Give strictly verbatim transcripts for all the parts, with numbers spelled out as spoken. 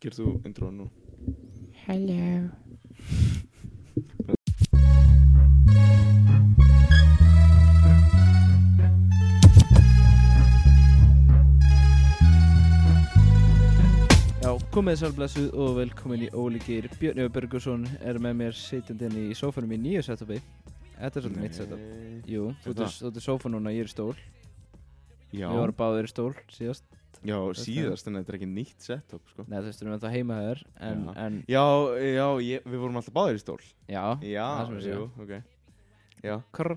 Gerð þú intro nú? Hello. Já, komið sælblessuð og velkomin í Ólíkir. Björn Jöfn Bergusson er með mér sitjandinn í sófanum í nýju setupi. Þetta er svolítið mitt setup. Jú, þú ert í sófa núna, ég er í stól. Já. Við varum báðir í stól síðast. Já, síðast, en þetta er ekki nýtt setup, sko. Nei, þú veist, við erum ennþá heima þér, en... Já, en, já, já ég, við vorum alltaf báðir í stól. já, Já, það sem við jú, séum. ok. Já. Krr.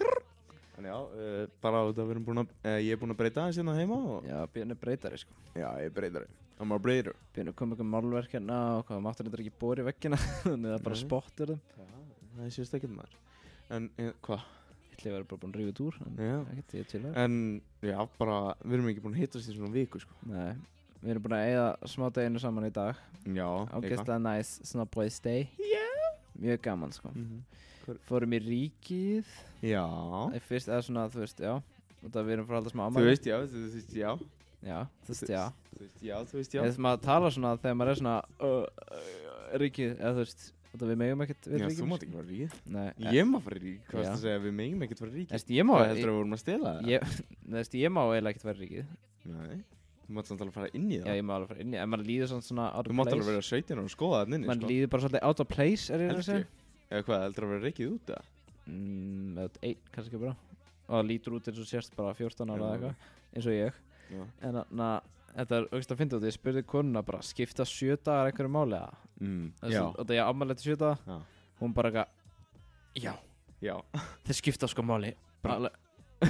En já, uh, bara út af við erum búin að, uh, ég er búin að breyta aðeins hérna heima og... Já, Björn er breytari, sko. Já, ég er breytari. I'm a breyter. Björn kom eitthvað málverk hérna og hvað, máttur þetta ekki bóri veggina, þannig það bara Nei. spottur þeim. Já, það sést ekkert maður. En, en hvað? Ég var bara búin að rífa út úr, en Já. ekkert, ég er til það. En, já, bara, við erum ekki búin að hittast í svona viku, sko. Nei, við erum búin að eyða smá deginu saman í dag. Já, Ágæslega næs, svona boys day. Já. Mjög gaman, sko. Mm Fórum í ríkið. Já. Í fyrst, eða svona, þú veist, já. Og það við erum fyrir alltaf smá Þú ámæli. veist, já, þú veist, já. Já, þú veist, já. Þú veist, já, þú veist, já. Eða maður tala svona þegar maður er svona, uh, uh, ríkið, eða þú veist, og það við megum ekkert við Já, ríkið. þú mátt ekki fara í ríkið. Nei. Ég má fara í ríkið. Hvað Já. varstu að segja, við megum ekkert fara í ríkið? Þú veist, ég má... Hvað heldur að við vorum að stela það? Ég, þú veist, ég má eiginlega ekkert vera í ríkið. Nei. Þú mátt samt alveg fara inn í Já, það. ég má alveg fara inn í, en maður líður svona svona out of Þú mátt place. alveg vera sautján ára og skoða það inni, Man sko. líður bara svolítið out of place, er ég að Held segja. ég. Eða hvað, heldur að vera reykið út eða? Mm, eða einn, kannski ekki bara. Og það lítur út eins og sérst bara fjórtán ára Já. eða eitthvað, eins og ég. Já. En þannig að þetta er auðvitað að finna út, ég spurði konuna bara, skipta sjö dagar einhverju máli eða? Mm, Þessi- já. Og það ég afmæli eftir sjö daga, Já. hún bara eitthvað, já, Já. þeir skipta sko máli. Bara- Alveg-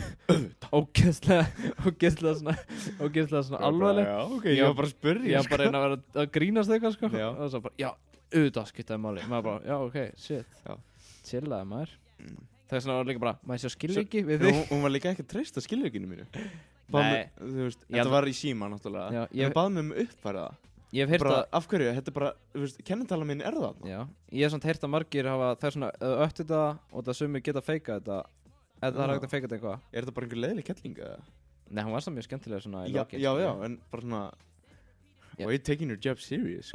Ógeðslega, ógeðslega svona, ógeðslega svona alvarleg. Já, ok, Já. ég var bara að spyrja, Ég var bara að reyna að vera að grínast eitthvað sko. Já. Og svo bara, já, auðvitað skiptaði máli. Maður bara, já, ok, shit. Já. Chillaði maður. Mm. Það er svona líka bara, maður sé skilja Svo- ekki við Hún, þig. hún var líka ekki að treysta skiljöginu mínu. Bað Nei. mig- Þú veist, Ég þetta held- var í síma náttúrulega. Já, En ég- hún baði mig um að uppfæra það. Ég hef heyrt Bara, að, af hverju, þetta er bara, þú veist, kennitala mín er það. já, ég hef samt heyrt að margir hafa, það er svona, eða ötti þetta og það sumir geta feikað þetta, eða það er Já. hægt að feika þetta eitthvað. Er þetta bara einhver leiðileg kettling eða? Nei, hún var samt mjög skemmtilega svona í Já, lokin. já, sko. já, en bara svona Já. Why are you taking your job serious?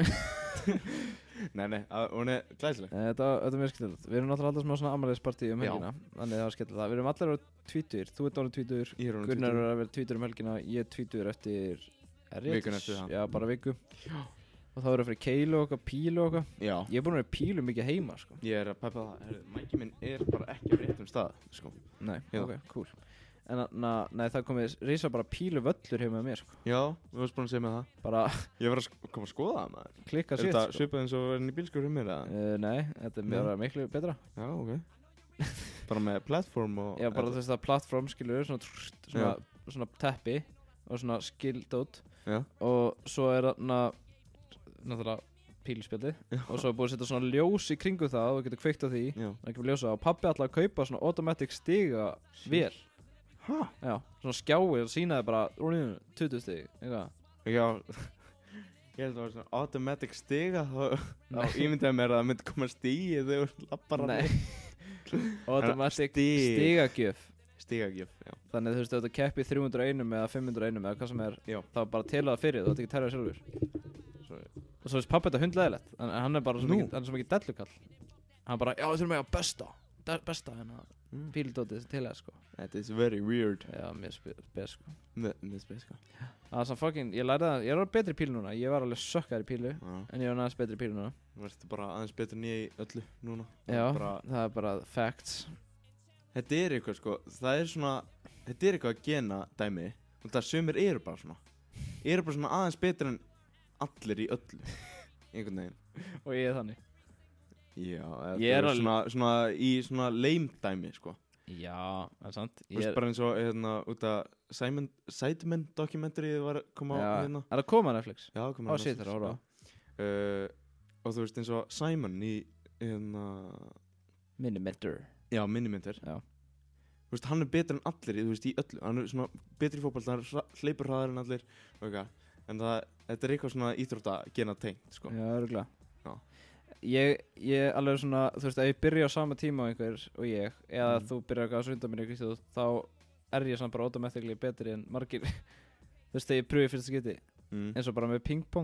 Nei, nei, að- hún er glæsileg. Nei, Þetta, þetta er mjög skemmtilegt. Við erum náttúrulega alltaf smá svona ammælispartí um Já. helgina, þannig það var skemmtilegt. Við erum allir á tvítur, þú ert orðin tvítur, Ég er orðinn Gunnar tvítugur. er að vera tvítur um helgina, ég er tvítur eftir, er ég Vikuna eftir það. Já, bara viku. Og þá erum við fyrir keilu og eitthvað, pílu og eitthvað. Já, Ég er búinn að vera í pílu mikið heima, sko. ég er að peppa það. Herru, mæki minn er bara ekki á réttum stað, sko. Nei, Já. ok, cool. En na, nei, það komið risa bara pílu völlur heima með mér, sko. Já, við varst búin að segja með það. Bara Ég var að sk koma að skoða það, maður. klikka Er sér, þetta sko. svipað eins og verðin í bílskur um mér, eða? Uh, nei, þetta er Nei. bara miklu betra. Já, ok. Bara með platform og... Já, bara þú veist það plattform, skilur, svona, trrrt, svona, svona teppi og svona skildót. Já. Og svo er þarna, náttúrulega, píluspjaldi. Og svo er búið að setja svona ljós í kringu það og þú getur kveikt á því. Já. Það er ekki ljósa. Og pabbi ætlaði að kaupa svona automatic stiga vél. Hæ? Já, svona skjái og sínaði bara, rúninu, tuttugu stig, eitthvað. Já. Ég held að það var svona automatic stiga, þá, þá Nei. ímyndaði mér að það myndi koma stíi þegar þú lappar hann. Nei. Automatic Stig. stigagjöf. Stigagjöf, já. Þannig þú veist, ef þetta keppi þrjú hundruð og einn eða fimm hundruð og einn eða hvað sem er, Já. þá bara til það fyrir, þú ætti ekki að telja það sjálfur. Sorry. Og svo veist pappi þetta hundleðilegt, en en hann er bara svo Nú? mikið, hann er svo mikið dellukall. Hann bara, já, við þurfum að eiga besta, de- besta hérna, Mm. píldótið til það, sko. That is very weird. Já, mér spes, sko. Með spes, sko. Það er svona fucking, ég lærði það, ég er alveg betri í pílu núna, ég var alveg sökkar í pílu, Já. en ég er aðeins betri í pílu núna. Þú ert bara aðeins betur en ég í öllu núna. Já, Bara, það er bara facts. þetta er eitthvað, sko, það er svona, þetta er eitthvað að gena dæmi. Og það sumir eru bara svona. Eru bara svona aðeins betur en allir í öllu. Einhvern veginn. Og ég er þannig. Já, eða Ég það er er alveg- svona, svona í svona lame dæmi, sko. Já, það er sant. Þú veist bara eins og, hérna, út að Simon, Sidemen dokumentarið var að koma á Já, hérna. er það koma á Netflix? Já, koma Á, shit, það er að horfa á. Uh, og þú veist eins og Simon í, hérna, Minimeter. já, Minimeter. Já. Þú veist, hann er betur en allir, í, þú veist, í öllu. Hann er svona betri í fótbolta, hann er hra- hleypur hraðar en allir og eitthvað. En það, þetta er eitthvað svona íþrótta gena tengt, sko. Já, örugglega. Já. Ég, ég alveg svona, þú veist, ef ég byrja á sama tíma á einhver og ég, eða Mm. þú byrjar eitthvað að sunda mér í Kristóð, þá er ég samt bara automatically betri en margir. Þú veist, þegar ég pröfi fyrsta skipti, Mm. eins og bara með pingpong.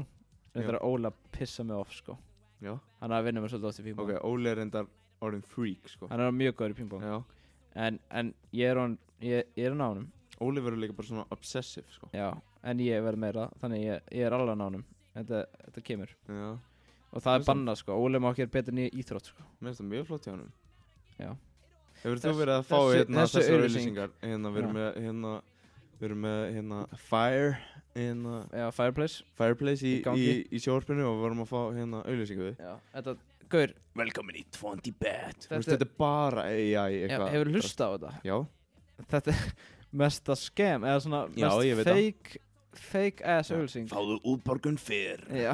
Þetta er Óli að pissa mig off, sko. Já. Hann er að vinna mér svolítið oft í pingpong. Ok, Óli er reyndar orðin freak, sko. Hann er mjög góður í pingpong. Já. En, en ég er hann, ég, ég er hann á honum. Óli verður líka bara svona obsessive, sko. Já, en ég verður meira, þannig ég, ég er alveg á honum. Þetta, þetta kemur. Já. Og það er bannað, sko. Óli má ekki vera betur en í íþrótt, sko. Mér finnst það mjög flott hjá honum. Já. Hefur Þess, þú verið að fá þessi, hérna þessi þessar auglýsing. auglýsingar? Hérna, við erum með, hérna, við erum með, hérna, Fire, hérna, Já, Fireplace. Fireplace í, Í í, gangi. í sjónvarpinu og við vorum að fá, hérna, auglýsingu við. Já, þetta, gaur, Velkomin í twenty bet. Þú Þetta- veist, þetta er bara A I já, eitthvað. hefur hlustað á þetta? Já. Þetta er mesta scam, eða svona Já, ég mest veit það. fake, fake ass auglýsing. Fáðu útborgun fyrr. Já.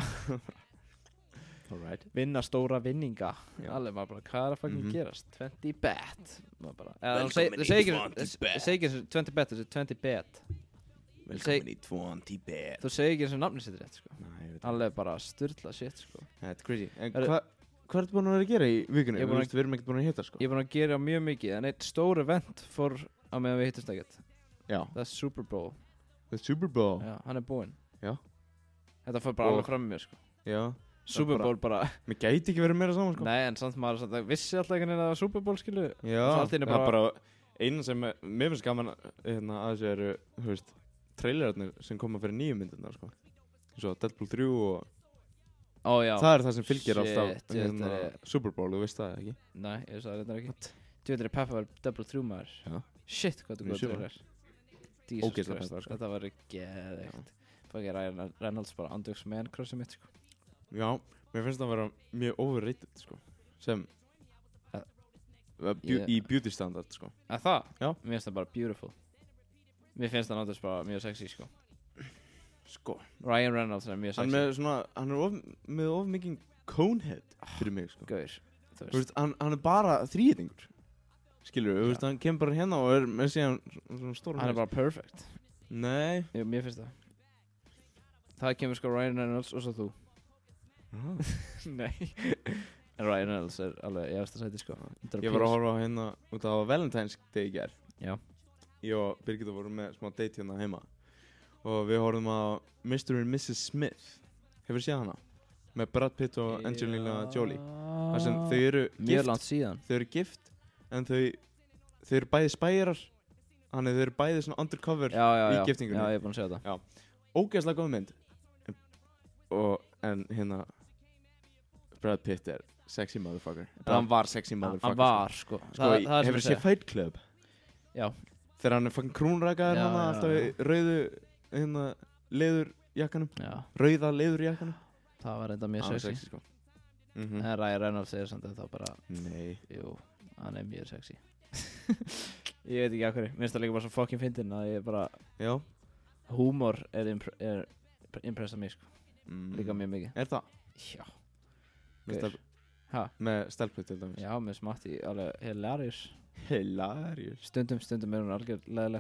Alright. Vinna stóra vinninga. Já. Alveg maður bara, hvað er að fucking Mhm. gerast? twenty bet. Maður bara, eða Velkomin þú seg- í þú segir ekki, twenty þú bet. segir ekki eins og twenty bet, þessi twenty bet. Velkomin í twenty bet. Þú segir ekki eins og nafni sitt rétt, sko. Nei, ég veit það. Alveg bara styrla shit, sko. Þetta er crazy. En Herru- hvað, hvað ertu búin að vera að gera í vikunni? Ég er Þú búin að- veist, við erum ekkert búin að hitta, sko. Ég er búin að gera mjög mikið, en eitt stór event fór á meðan við hittust ekkert. Já. Það er Super Bowl. The Super Bowl. Já, hann er búinn. Já. Þetta fór bara Og- alveg fram með mér, sko. Já. Super bara- Bowl bara, Mér gæti ekki verið meira saman, sko. nei, en samt maður samt, vissi alltaf einhvern veginn að það var Super Bowl, skilu. Já, Svo allt í einu það er bara- bara eina sem er- mér finnst gaman hérna, að þessu eru, þú veist, trailerarnir sem koma fyrir nýju myndirnar, sko. Svo Deadpool þrjú og Ó, já. það er það sem fylgir Shit, alltaf þetta hérna, er- Super Bowl, þú veist það ekki? Nei, ég sagði þetta ekki. Þú veitir að Peppa var Double þrjú maður. Já. Shit, hvað þú Mjög góð sumar. trailer. Jesus Ógeðslega Christ, peppaður, sko. þetta var geðveikt. Fucking Ryan Reynolds bara andjóks man crossið mitt, sko. Já, mér finnst það að vera mjög overrated, sko. Sem Uh, uh, bjú, ég- í beauty standard, sko. Að það? Já. Mér finnst það bara beautiful. Mér finnst það náttúrulega bara mjög sexy, sko. Sko. Ryan Reynolds er mjög Hann, sexy. með svona, hann er of, með of mikið conehead fyrir mig, sko. Gaur, þú Þú veist. veist, hann, hann er bara þríðingur. Skilur, þú veist, hann kemur bara hérna og er með síðan svona stóra Hann er bara perfect. Nei. Jú, mér finnst það. Það kemur sko Ryan Reynolds og svo þú. Ah. Nei. En Ryan Reynolds er alveg í efsta sæti, sko. Ég var að horfa á hérna út á Valentine's Day í gær. Já. Ég og Birgitta vorum með smá date hérna heima. Og við horfum á mister and missus Smith. Hefur séð hana? Með Brad Pitt og Angelina Jolie. Þar sem þau eru Mjög gift. langt síðan. Þau eru gift. En þau, þau eru bæði spæjarar. Þannig þau eru bæði svona undercover Já, já, í já. giftingunni. Já, ég er búinn að segja það. Ógeðslega góð mynd. En, og, en hérna, Brad Pitt er sexy motherfucker. Hann var sexy motherfucker. Hann var, sko. Sko, það, það er hefur sem séð Fight Club? Já. Þegar hann er fucking krúnrakaður Já, hana já, alltaf í rauðu, hérna, leðurjakkanum. Já. Rauða leðurjakkanum. Það var enda mjög Hann er sexy. sexy, sko. Mhm. En Ryan Reynolds segir samt að það bara, Nei. jú, hann er mjög sexy. Ég veit ekki af hverju. Mér finnst það líka bara svo fucking fyndin að ég bara, Já. húmor er, impre er impressað mig, sko. Mm. Líka mjög mikið. Er það? Já. Með, Gaur. stelp, Ha? með stelpu til dæmis? Já, með smatti alveg hilarious. Hilarious. Stundum, stundum er hún algjör leðileg.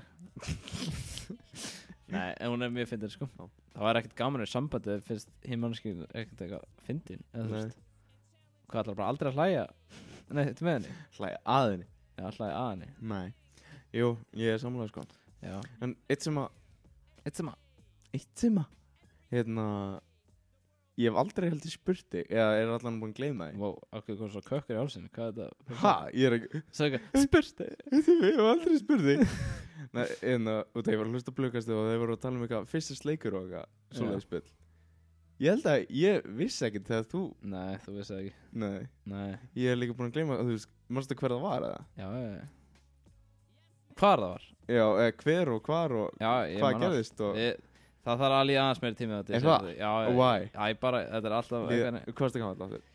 Nei, en hún er mjög fyndin, sko. Já. Það var ekkert gaman í sambandi fyrst hinn mannskinn ekkert eitthvað fyndin, eða þú Nei. veist. Hvað ætlar bara aldrei að hlæja? Nei, þetta með henni? Hlæja að henni? Já, hlæja að henni. Nei. Jú, ég er sammála, sko. Já. En eitt sem að, Eitt sem að, eitt sem að, hérna, ég hef aldrei heldur spurt þig, eða er allan búin að gleyma þig? wow, okkur kom svo kökkur í hálsinn, hvað er þetta? Ha? Ég er ekki, Sæði eitthvað, spurt þig. ég hef aldrei spurt þig. Nei, en uh, út af ég var að hlusta á blökastu og þeir voru að tala um eitthvað fyrsta sleikur og eitthvað, svoleiðis spill. Ég held að ég vissi ekkert þegar þú, Nei, þú veist það ekki. nei, Nei, ég er líka búin að gleyma, þú veist, manstu hver það var eða? já, já, já. Hvar það var? Já, eða hver og hvar og Já, ég hvað man það. gerðist og, Ég, það þarf að líða aðeins meiri tími á þetta. Er ég segi það? þetta. Já, og já. why? Já, ég bara, þetta er alltaf Ég, eitthvað. hvað varstu gamall aftur?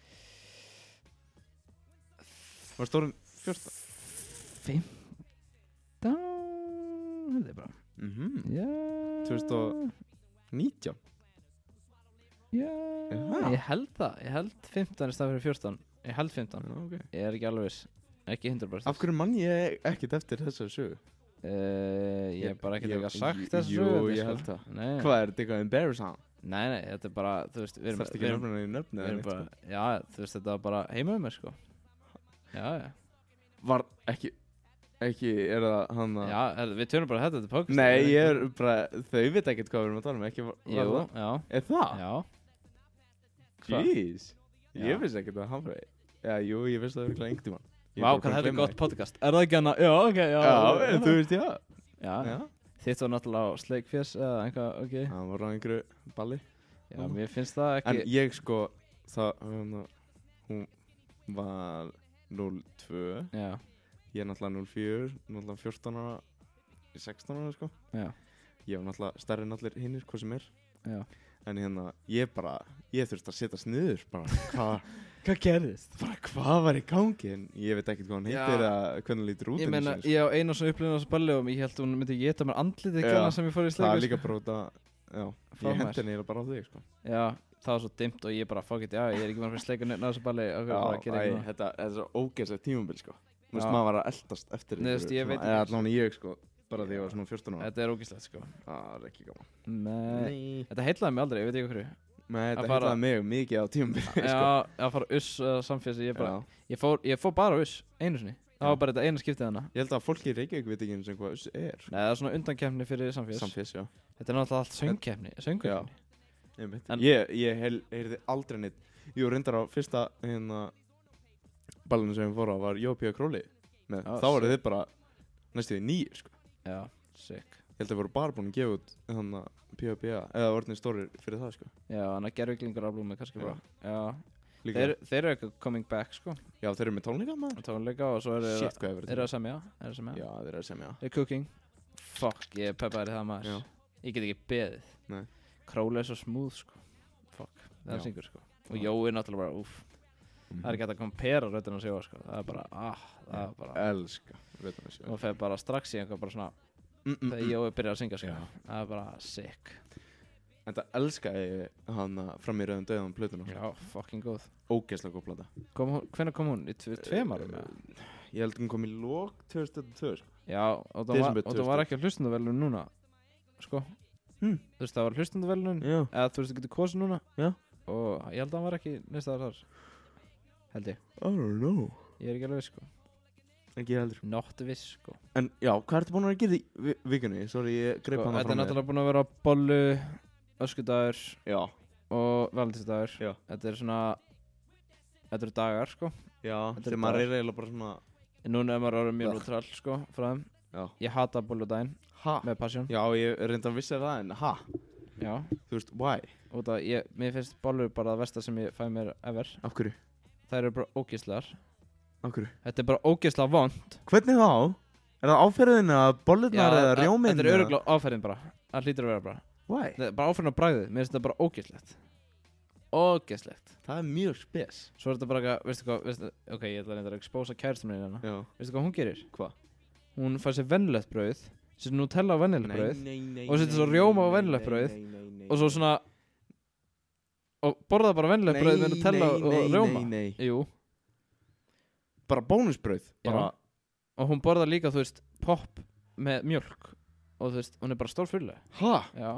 Var stórun fjórtán? Fimmtán, held ég bara. Mhm. Já. tvö þúsund og nítján? Já. Er það? Ég held það, ég held fimmtán í stað fyrir fjórtán. Ég held fimmtán. Já, ok. Ég er ekki alveg viss. Ekki hundrað prósent. Af hverju mann ég ekkert eftir þessari sögu? Uh, ég hef bara ekkert Ég- eitthvað sagt jú, þessu jú, sögu, ég sko. held það. Nei, Hvað er þetta eitthvað embarrassing? nei, nei, þetta er bara, þú veist, við erum, Þarfst við ekki erum, nöfnuna í nöfni við eða erum neitt, bara, sko. já, þú veist, þetta var bara heima um mér, sko. Já, já. Var ekki, ekki, er það hann að... Já, herðu, við tölum bara þetta til podcast. Nei, ég er bara, þau veit ekkert hvað við erum að tala um, ekki var Jú, það. já, Er það? já. Jeez. Já. Ég vissi ekkert að hann fyrir. Já, jú, ég vissi það örugglega einhvern tímann. Ég Vá, bara hvað búinn að þetta er gleyma gott því. podcast. Er það ekki hana? Já, ok, já. Já, þú veist, já. Já, Já. þitt var náttúrulega á sleikfjess eða eitthvað, ok. Það var á einhverju balli. Já, mér finnst það En ekki. ég sko, það, um, hún var núll tvö. Já, Ég er náttúrulega núll fjögur, náttúrulega fjórtán ára, sextán ára sko. já, Ég var náttúrulega stærri en allir hinnir, hvað sem er. já. En hérna, ég bara, ég þurfti að setjast niður, bara, hvað, Hvað gerðist? bara hvað var í gangi, en ég veit ekkert hvað hann Já. heitir eða hvernig hann lítur út. Ég einu meina, sinni, sko. ég á einu svona upplifun á þessu balli og ég held að hún myndi geta mér andlitið ekki Já. hana sem ég fór í Það sleiku. er líka bara út að, já, Frá ég mér. hendi henni bara á þig, sko. Já, það var svo dimmt og ég bara, fuck it, já, ég er ekki maður fyrir sleiku á þessu balli. Ok, Já, bara gera æ, ekki þetta, þetta er svo ógeðslega tímabil, sko. Þú veist, Já. maður var að eldast eftir Nei, þú veist, ég veit svona, eða ekki. allan ég, sko, bara því ég var svona fjórtán ára. Þetta er ógíslegt, sko. Það er ekki gaman. Nei. Þetta heitlaði mig aldrei, ég veit ekki hverju. Nei, þetta Að fara- heitlaði mig mikið á tímabil, sko. Já, að fara uss uh, samfélsi, ég bara, Já. ég fór, ég fór bara uss, einu sinni. Það Já. var bara þetta eina skiptið hana. Ég held að fólki í Reykjavík veit ekki eins og hvað þessu er. Nei, það er svona undankefni fyrir samféls. Samfés, já. Þetta er náttúrulega allt söngkefni, söngkefni. Einmitt. En- Ég, ég heil, heyrði aldrei neitt. Jú, reyndar á fyrsta hérna ballinu sem ég fór á var Jópi og Króli með. Já, Þá voru sick. þið bara næstu því nýjir, sko. Já, sick. Ég held að þið voru bara búin að gefa út þannig að P H B A eða orðinni stórir fyrir það, sko. Já, hann að gerfuglingar aflúmið kannski Já. bara. Já. Líka, Þeir, þeir eru eitthvað coming back, sko. já, þeir eru með tónleika, maður. Og tónleika og svo eru þeir Shit, hvað hefur Þeir eru að semja, þeir eru að semja. Já, þeir eru að semja. Þeir eru cooking. Fuck, ég er peppaður í það maður. Já. Ég get ekki beðið. Nei. Króli er svo smooth, sko. Fuck, það er Já. syngur, sko. Og Já. Jói er náttúrulega bara, úff. Það er ekki hægt að kompera röddina á Jóa, sko. Það er bara, ah, það er bara. Elska, veit hann að sjá. Og fer bara strax í einhver bara svona, Mm, mm, þegar mm. Jói byrjar að syngja, sko. Já. Það er bara sick. En það elska ég hann fram í rauðum döðum plötuna. Já, fucking góð. Ógeðslega góð plata. Kom hún, hvenær kom hún? Í tve, tveim árum, eða? Ég held að hún kom í lok tvö þúsund og tvö, sko. Já, og það var, Desember og það var ekki hlustendavelun núna, sko. Hmm. Þú veist, það var hlustendavelun, Já. eða þú veist, þú getur kosið núna. Já. Og ég held að hann var ekki neðst þar, held ég. I don't know. Ég er ekki alveg viss, sko. Ekki heldur. Not viss, sko. En já, hvað ertu búin að gera í vi- vikunni? Sorry, ég greip sko hana þetta er fram með. náttúrulega búin að vera bollu, öskudagur Já, og valentínsdagur. Já. Þetta er svona, þetta eru dagar, sko. já, Þetta er þegar maður bara- er eiginlega bara svona. En núna er maður orðið mjög Ugh. neutral, sko, frá þeim. Já. Ég hata bolludaginn Ha? með passion. Já, ég reynda að vissi það, en ha? Já. Þú veist, why? Og það, ég, mér finnst bollur bara það versta sem ég fæ mér ever. Af hverju? Það eru bara ógeðslegar. Af hverju? Þetta er bara ógeðslega vond. Hvernig þá? Er það áferðin að bollurnar eða rjóminn? Þetta er öruglega áferðin bara. Það hlýtur að vera bara. Why? Þetta er bara áferðin á bragðið. Mér finnst þetta bara ógeðslegt. Ógeðslegt. Það er mjög spes. Svo er þetta bara eitthvað, veistu hvað, veistu, ok, ég ætla að reynda að expósa kæristum minni hérna. Já. Veistu hvað hún gerir? Hvað? Hún fær sér venjulegt brauð, setur Nutella á venjulegt brauð nei, nei, og setur svo rjóma á venjulegt brauð og svo svona, og borða bara venjulegt brauð með Nutella og rjóma. Nei, nei, nei. Jú. Bara bónusbrauð. Bara, Og hún borðar líka, þú veist, pop með mjölk og þú veist, hún er bara stórfulleg. ha? Já,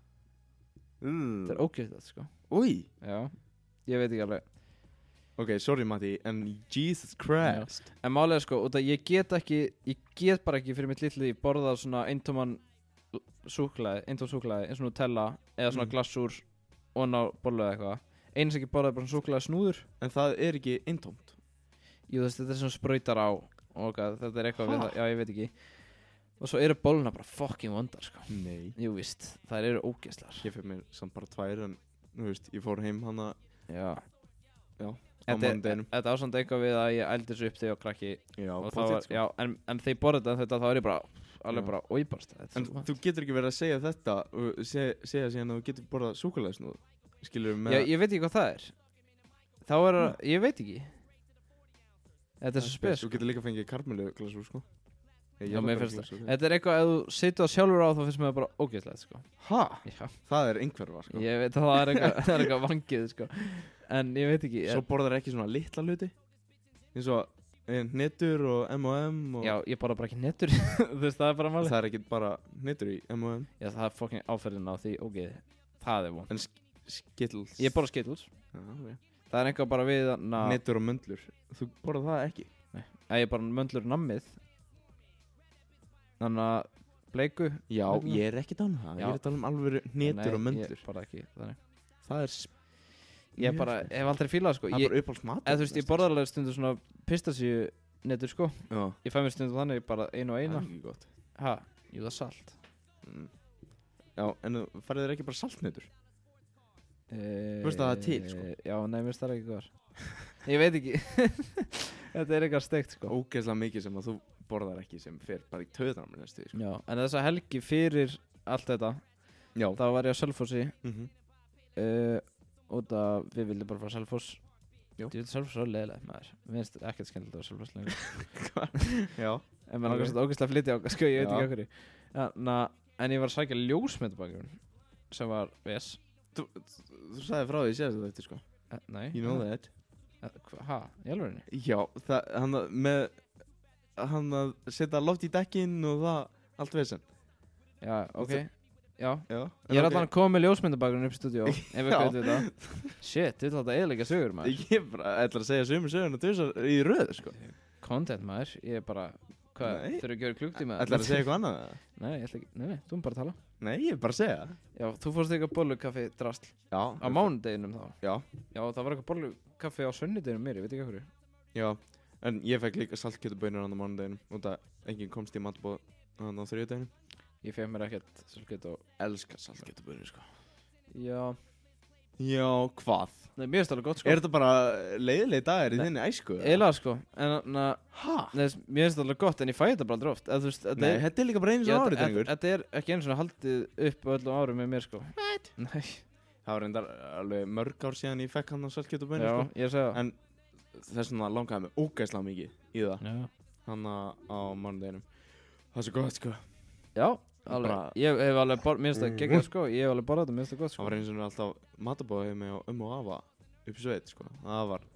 Mm. þetta er ógeðslegt, sko. Új. Já, ég veit ekki alveg. Ok, sorry Matti, en Jesus Christ. En málega sko, út að ég get ekki, ég get bara ekki fyrir mitt litli borðað svona eintóman súklaði, eintóm súklaði, eins og Nutella eða svona Mm. glassúr og ná bollu eða eitthvað. Einu sem ekki borðað er bara svona súklaði snúður. En það er ekki eintómt. Jú, þú veist, þetta er svona sprautar á og okay, þetta er eitthvað við Ha? það, já ég veit ekki. Og svo eru bolluna bara fucking vondar sko. Nei. Jú víst, þær eru ógeðslar. Ég fyrir mér samt bara tvær en, þú veist, ég fór heim hana, Já. já, á Þetta er- mánudeginum. Þetta ásand eitthvað við að ég ældi þessu upp þegar ég var krakki Já, og það pottet, var, sko. já, en, en þegar ég borðið þetta þá er ég bara, alveg Já. bara, óibarst. En þú getur ekki verið að segja þetta og seg, segja síðan að þú getur borðað súkulæðisnúð. Skilur með... Já, ég veit ekki hvað það er. Þá er það, ég veit ekki. Þetta er svo spes. Þú getur líka fengið karmelu glasúr, sko. Ég Já, var mér bara finnst glasúr. Þetta er eitthvað, ef þú setur það sjálfur á þá finnst mér það bara ógeðslegt, sko. Ha? Já, Það er einhverfa, sko. ég veit að það er eitthvað, það er eitthvað vangið, sko. En ég veit ekki. Svo borðar ekki svona litla hluti. Eins og eh, hnettur og M og M og... Já, ég borða bara ekki nettur. Þú veist, það er bara máli. Það er ekki bara hnettur í M og M. Já, það er fucking áferðin á því ógeði. Það er von. En sk Skittles. Ég borða Skittles. Já, ok. Það er eitthvað bara við að... Hnettur og möndlur. Þú borðar það ekki. Að ég bara möndlur nammið. Þannig að bleiku. Já, Vegna? ég er ekki að tala um það. Já. Ég er að tala um alveg hnettur og Nei, möndlur. ég borða ekki þannig. Það er... sp- Ég Mjög bara, spes. hef aldrei fílað sko Það er ég, bara uppáhaldsmatur. eða þú veist, ég borða alveg stundur svona pistasíu netur sko Já. Ég fæ mér stundur þannig bara einu og Það eina er ekki gott. Ha, jú það er salt Mm. Já, en þú farið þér ekki bara saltnetur? e, Þú veist að það er til, sko. Já, nei, mér finnst það ekki góðar Ég veit ekki Þetta er eitthvað steikt sko Ógeðslega mikið sem að þú borðar ekki sem fer bara í töðunar með næstu því, sko. Já, en þessa helgi fyrir allt þetta Já. þá var ég á Selfossi Mhm. uh, og það við vildum bara fara á Selfoss Jú. Ég veit Selfoss er leiðilegt maður Mér finnst ekkert skemmtilegt á Selfoss lengur Já. En mér Ok. langar svona ógeðslega að flytja á sko, ég veit Já. ekki okkur ja, na, En ég var að sækja ljósmyndabakgrunn sem var ves Þú, þú sagði frá því séðast þetta eftir, sko. uh, Nei You know that. uh, hva- Ha, í alvörinni? Já, það, hann að, með, hann að setja loft í dekkin og það, allt vesen. Já, ok það- Já Já. Ég er allan að koma með ljósmyndabakgrunn upp í stúdíó Ef við Já. kveitum þetta Shit, þetta er alltaf eðilega sögur maður Ég bara ætla að segja sömu söguna tvisar í röð, sko. Content maður, ég er bara Hvað, Nei. þurfa að gera klukktíma? Ætla að segja eitthvað annað, eða? Nei, ég ætla ekki, nei, nei, þú erum bara að tala Nei, ég er bara að segja það. Já, þú fórst eitthvað bollukaffi drasl Já. Á mánudeginum þá Já. Já, það var eitthvað bollukaffi á sunnudeginum mér, ég veit ekki okkur Já, en ég fekk líka saltkjötabönur á mánudeginum og það enginn komst í matbóð á þriðjudeginum. Ég fekk mér ekkert svolítið og Elskar saltkjötabönur, sko. Já, Já, hvað? nei, mér finnst alveg gott sko Er þetta bara leiðilegi dagar í Nei. þinni æsku? eða? Eiginlega sko, en na, Ha? nei, mér finnst alveg gott en ég fæ þetta bara aldrei oft Eða, þú veist, þetta Nei, er, þetta er líka bara eins Já, og árið, þetta- drengur. Þetta er ekki einu svona haldið upp á öllum árum með mér sko What? Nei, Það var reyndar alveg mörg ár síðan ég fekk hann á saltkjötabönur, já, sko. ég er að segja það En þess vegna langaði mig ógeðslega mikið í það, Já, hann á mánudeginum. Það er svo gott, sko. já alveg, Bara- ég hef alveg borð, mér finnst það geggjað sko Ég hef alveg borðað þetta, mér finnst það gott Það sko var eins og alltaf matabóðið mig á um og afa upp í sveit, sko. Það var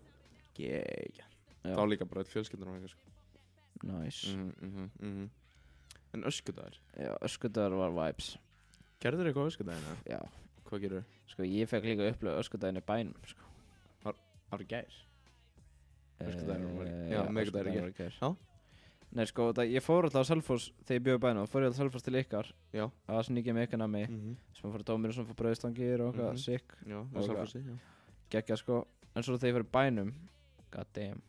gegja. Já. Þá líka bara eitt fjölskyldur og eitthvað, sko. Nice Mhm, mhm, mhm. En öskudagur, Já, öskudagur var vibes gerður eitthvað á öskudagina? Já, Hvað gerður? sko ég fekk líka upplöðu öskudaginn í bænum sko Ári gær? Öskudagurinn var í- já, já, miðvikudagur í öskudagurinn gær. var í gær Já. Nei sko, það, ég fór alltaf á Selfoss þegar ég bjóði í bænum, þá fór ég alltaf á Selfoss til ykkar Já. Það var sníkja með ykkar nami Mhm. sem fór að dómir og svona fór brauðstangir og eitthvað Mhm. sick, Já, Og það er Selfossi, já. geggja sko En svo þegar ég fór í bænum, god damn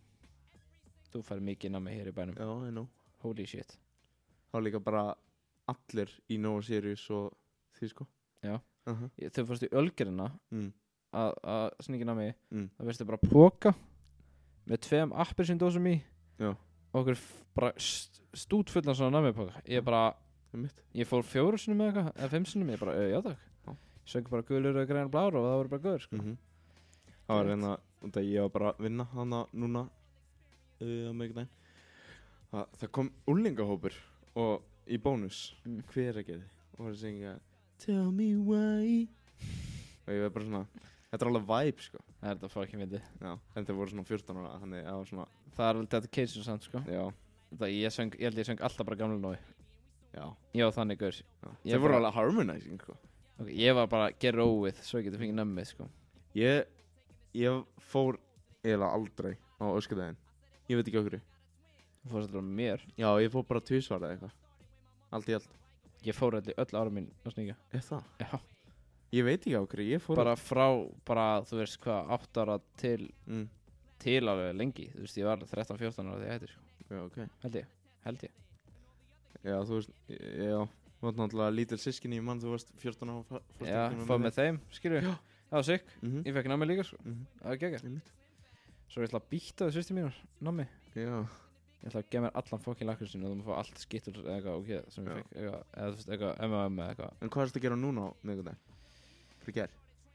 Þú fær mikið nami hér í bænum Já, I know. Holy shit Það var líka bara allir í Nova Sirius og því, sko. Já. Uh Ég- Þegar fórst í ölgerina mm. að að sníkja nami Mm. Það veistu bara póka með tveim appelsíndósum í Já. og okkur f- bara st stút fullan svona namipóka Ég bara, Það er mitt. ég fór fjóru sinni með eitthvað eða fimm sinni með, ég bara, "Ö, já takk Já. Söng bara gulur og græn blár og það voru bara góður sko. Mhm. Það var Gett. reyna, út af ég var bara að vinna hana núna uh, á miðvikudaginn. Það, það kom úlingahópur og í bónus, Mm. hver að geði, og var að syngja Tell me why og ég var bara svona, þetta er alveg vibe, sko. Það er þetta fucking myndi Já, en þeir voru svona fjórtán ára, þannig að það var svona, Það er alveg dedication samt sko já, Það ég söng, ég held ég söng alltaf bara gamla nói já, Ég var þannig gaur já. Ég Þeir voru bara- alveg harmonizing, sko. okay, Ég var bara get róið svo ég geti fengið nammið sko Ég, ég fór eiginlega aldrei á öskudaginn. Ég veit ekki okkur. Þú fórst alltaf með mér Já, ég fór bara tvisvar eða eitthvað. Allt í allt. Ég fór allir öll ára mín að sníkja Er það? Já Ég veit ekki okkur, ég fór... Bara frá, bara þú veist hvað, átt ára til Mm, til alveg lengi Þú veist ég var þrettán fjórtán ára þegar ég hættir sko já, ok. Held ég, held ég Já, þú veist, já, þú varst náttúrulega lítil sískinni í mann, þú varst fjórtán ára og fa- fórst Já, ekki fór með þeim, skilju Já. Það var sick, Mhm, ég fekk nammi líka sko mhm, Það var geggjað einmitt. Svo ég ætla að býta við sýsti mínar, nammi Já, Ég ætla að gefa mér allan fokkin lakrísinn og þú maður fá allt skittur eða eitthvað og okay, sem ég Já. fekk eitthvað, eða þú veist, eitthvað M og M eða eitthvað en hvað erstu að gera núna á miðvikudaginn? Fyrir gær?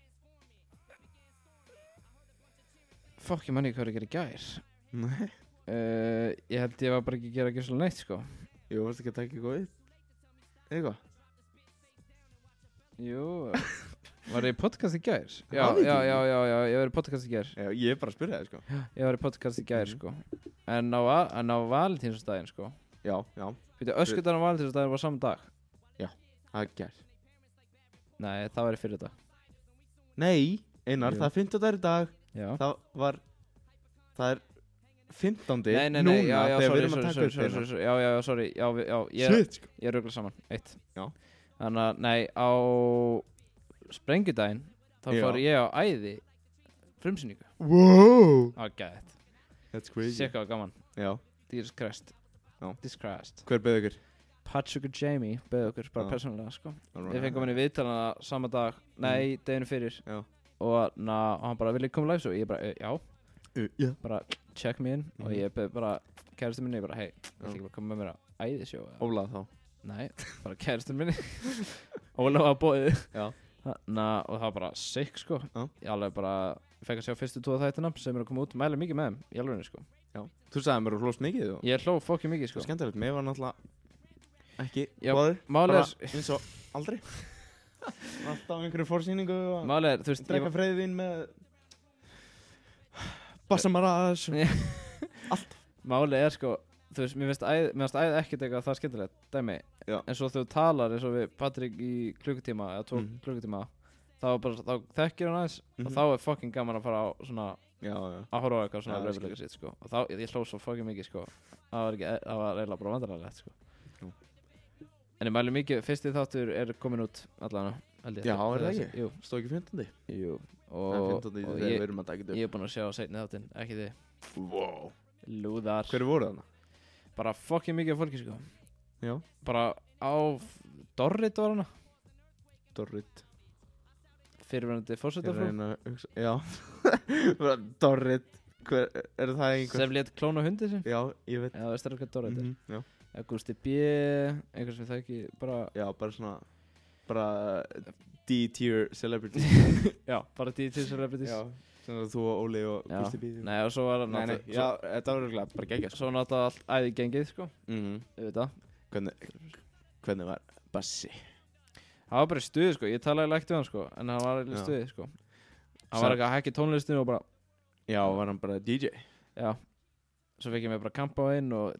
Fokk, ég manni ekki hvað er að gera í gær Nei. uh, Ég held ég var bara ekki að gera ekki svolítið neitt sko Jú, varstu ekki að taka eitthvað upp? Eitthvað? Jú Var ég í podcast í gær? Já, Það veit já, ég já, já, já, ég var í podcast í gær Já, ég er bara að spyrja þig, sko. Ég var í podcast í gær Mhm. sko En á, va- en á valentínsdaginn sko Já, já, Býtu, öskudagur og valentínsdaginn var saman dag það er gær. Nei, það var í fyrir dag Nei, Einar, Jú. það er fimmtudagur í dag. Já Það var, það er fimmtándi Nei, nei, nei, núna já, já, þegar við sorry, erum að sorry, taka sorry, upp sorry, Einar. sorry, já, já, já, sorry, já, við- já, ég, Shit, sko. ég rugla saman, eitt Já. Þannig að, nei, á sprengjudaginn, þá Já. fór ég á æði frumsýningu. Wow. Á, gæðið. That's crazy. Sér hvað var gaman. Já. Jesus Christ. Já. Jesus Christ. Hver beðið ykkur? Patrick og Jamie beðið okkur bara Já. persónulega, sko. Alright. Við fengum hann í viðtalana sama dag, nei, deginu fyrir. Já. Og, na, og hann bara, vil ég koma live show? Ég bara, uh, já. Uh, yeah. Bara, check me in. Og Mhm. ég beð bara, kæristu minni, ég bara, hei, vil ekki bara koma með mér á æðisjó? eða? Óla þá. Nei, bara kæristu minni. Óla var bóðið. Já. Na, og það var bara sick, sko. Já. Ég alveg bara, fekk að sjá fyrstu tvo þættina sem eru að koma út, mæli mikið með þeim, í alvegni, sko. Já. Þú sagði mér að hlóst mikið og Ég hló fokkið mikið, sko sko. skemmtilegt. Mér var náttúrulega ekki Já, boðið. Málið Bara er, eins og aldrei. Alltaf á einhverju forsýningu og málið er, þú veist, drekka freyðvín með Bassamaraðs. málið er, sko, þú veist, mér finnst æð, mér finnst æð ekkert eitthvað það skemmtilegt, dæmi. Já. En svo þegar þú talar eins og við Patrik í klukkutíma, eða tvo Mhm. klukkutíma, þá er bara, þá þekkir hann aðeins Mhm. og þá er fucking gaman að fara á svona, Já, já. að horfa á eitthvað svona Já, ég raunveruleika sitt, sko. Og þá, ég hló svo fucking mikið, sko. Það var ekki, það var eiginlega bara vandræðalegt, sko. Jú. En ég mæli mikið, fyrsti þáttur er komin út allavega, held ég. Já, er það Þessi- ekki? Jú, Stóð ekki fimmtándi? jú. Það er Og, fimmtándi og þegar ég, við erum að taka þetta ég er búinn að sjá seinni þáttinn, ekki þið. Wow. Lúðar. Hver voru þarna? Bara fucking mikið af fólki, sko. Já. Bara á Dorrit var hana, Dorrit. fyrirverandi Ég fórsetafrú, reyna að hugsa. Já. Bara Dorrit. Hver, er það einhver? sem lét klóna hundið sin. Já, ég veit. Já, veist það hvað Dorrit er. Mhm, Já. Augusti B, einhver sem það ekki, bara, Já, bara svona, bara D-tier celebrity. já, bara D T celebrities. Já. Sem að þú og Óli og Já. Gústi B. Nei, og svo var hann Nei, nei, náttúrulega- já, þetta var örugglega bara geggjað, sko. Svo náttúrulega allt æði gengið, sko, Mhm. auðvitað. Hvernig, hvernig var Bassi? Það var bara í stuði, sko, ég talaði lægt við hann, sko, en hann var í Já. stuði, sko. Hann Sa- var eitthvað að hækki tónlistinu og bara, Já, var hann bara D J? já. Svo fekk ég mig bara kampa inn og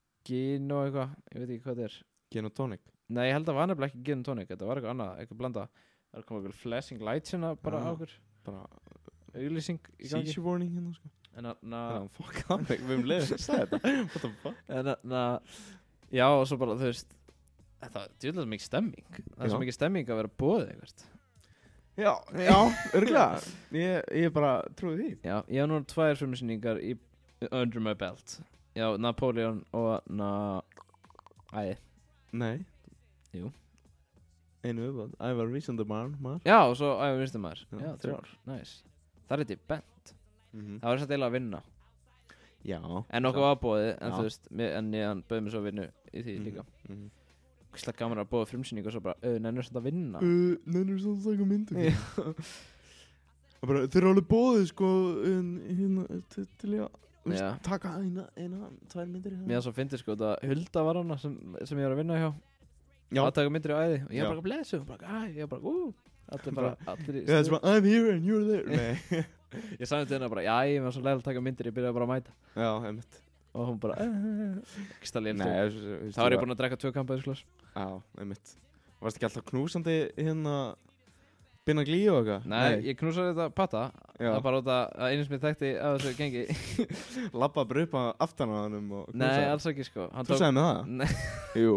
gin og eitthvað, ég veit ekki hvað það er. Gin og tonic? Nei, ég held að það var nefnilega ekki gin og tonic, þetta var eitthvað annað, eitthvað blanda. Það kom eitthvað flashing lights hérna bara Já. á okkur, Bara auglýsing í gangi. seizure warning hérna, sko. En að, na, Já, fuck það mig, við höfum leiðið að segja þetta. What the fuck? en að, na, já, og svo bara, þú veist, þetta er djúðlega mikið stemming. Það er svo Já. mikið stemming að vera boðið eitthvað. Já, já, örgulega. Ég, ég bara trúi því. Já, ég haf núna tvær frumsýningar í Under My Belt. Já, Napoleon og na... Æ, Nei. Jú. Einu viðbót. Ævar Vísindamann, maður. já, og svo æfa vinstum maður. Já, Já, þrjár. þrjár. Næs. Það er þetta bent. Mhm. Það var þess að deila að vinna. Já. En okkur var bóðið, en Já. þú veist, mér- en ég hann bauði mér svo vinnu í því líka. Mhm. Hvistlega gaman að bóða frumsýningu og svo bara, auð, nennur þetta að vinna. Uh, Nennir svo að taka myndir. Og bara, þeir eru alveg bóðið, sko, en, hérna, til, til ég að, þú veist, Já. taka eina, eina, tvær myndir. hérna. Mér svo fyndið sko, þetta Hulda var hana sem, sem ég var að vinna hjá. Já. Að taka myndir á æði. Og ég Já. var bara, blessu, bara, æ, ég var bara, ú. Allir bara, allir í Já, það er svona, I'm here and you're there. Nei. Ég sagði til hennar bara, já, ég var svo leiðilega að taka myndir, ég byrjaði bara að mæta. Já, einmitt. Og hún bara, ekki stað Nei, lélt. þú veist, Þá var ég búinn að drekka tvö kampaðisglas. Já, einmitt. Varst ekki alltaf knúsandi hérna Binna glí og eitthvað? Nei, ég knúsaði þetta patta. Já. Það er bara út að að einu sem ég þekkti af þessu gengi. Labba bara upp á aftan á hannum og knúsaði. Nei, alls ekki sko. Hann Þú sagði með það? Nei, Jú.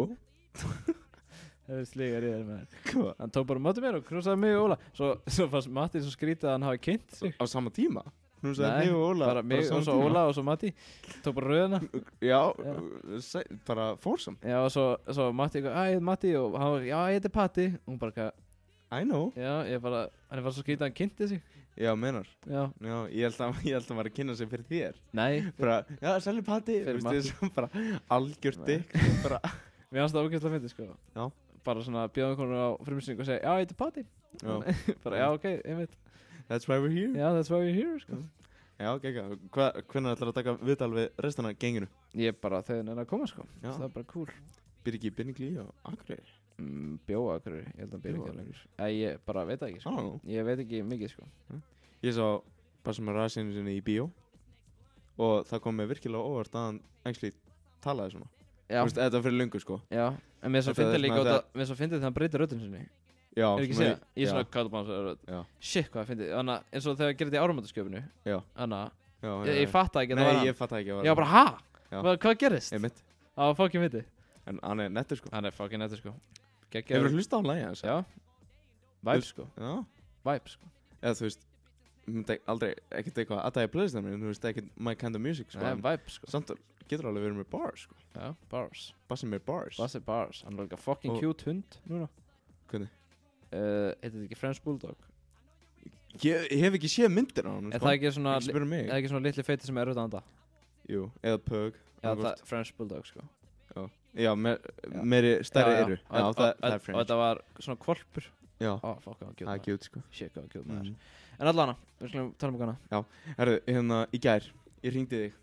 það er slígar í þér með þér. Hvað? Hann tók bara mótið mér og knúsaði mig og Óla. Svo, svo fannst Matti svo skrítið að hann hafi kynnt sig. Á sama tíma? Knúsaði mig og Óla? bara mig sama og svo tíma? Óla og svo Matti. Tók bara rauðina. Já, Já. se- bara fórsam. Já, og svo, svo Matti eitthvað, æ, ég heit Matti og hann var, já, ég heiti Patti. Og hún bara, hvað, I know. já, ég bara, hann er bara svo skrítið að hann kynnti sig. Já, menar. Já, Já, ég held að, ég held að maður að kynna sig fyrir þér. nei, Bara, já, Sally Patti. Fyrir Þú Matti. veist, þið bara algjört Nei. dykk. Bara, mér fannst það ógeðslega fyndið sko. Já. Bara svona bjóðum konur á frumsýningu og segja, já, ég heiti Patti. já. bara, já, ok, ég veit. That's why we're here. Já, that's why we're here, sko. Já, gegga. Hvernig ætlar að taka viðtal við restina genginu? Ég bara, þegar hann er að koma, sko. Já. Það er bara cool. Býr ekki Binni glí og Akureyri? Mm, bjóa okkur, ég held að hann byrja ekki Bjóa á lengur. Æ, ég bara veit það ekki, sko. Á. Ég veit ekki mikið, sko. Ég sá Bassam Rasinu sinni í bíó og það kom mér virkilega óvart að hann actually talaði svona. Já, Þú veist, þetta var fyrir löngu sko. já. En mér svo Þetta er fyndið líka svona út að, mér svo fyndið þegar hann breytir röddinn sinni. Já, Er ekki segja? Í svona kallbánsrödd. Já, Shit, hvað fyndið. Þannig að eins og þegar ég gerði þetta í áramótaskjöfunu. já, Þannig að, já. ég, ég fattaði ekki að það var Nei, hann. ég fatt ekki að Ég var bara, ha? Já. Hvað, hvað gerist? Einmitt. Það var fucking viti. En hann er nettur sko. Hann er fucking nettur, sko. Hefur Geggjaður. þú hlustað á hann lægi hans? Já. Vibes, sko. Já. Vibes, sko. Eða þú veist, myndi aldrei ekkert eitthvað að það er playlistinu mér, þú veist, ekkert my kind of music, sko. Það er en vibe, sko. Samt getur alveg verið með bars, sko. Já, bars. Bassi með bars. Bassi bars. Hann er líka fucking Og- cute hund núna. Hvernig? Uh, heitir þetta ekki French Bulldog? Ég, ég hef ekki séð myndir á hann, Er sko. það ekki svona, Ekki spyrja mig. er það ekki svona litli feiti sem er erfitt að anda? Jú, eða pug. Já, annað það French Bulldog, sko. hvort. Já, me, meiri stærri Já, já. eyru. Og- Já, og- það, og- það er Og French. þetta var svona kvolpur. Já, Ó, fuck, það var cute. það er maður. cute, sko. Shit, það var cute, maður. Mm. En allan, við skulum tala um hana. Herðu, hérna, í gær, ég hringdi þig.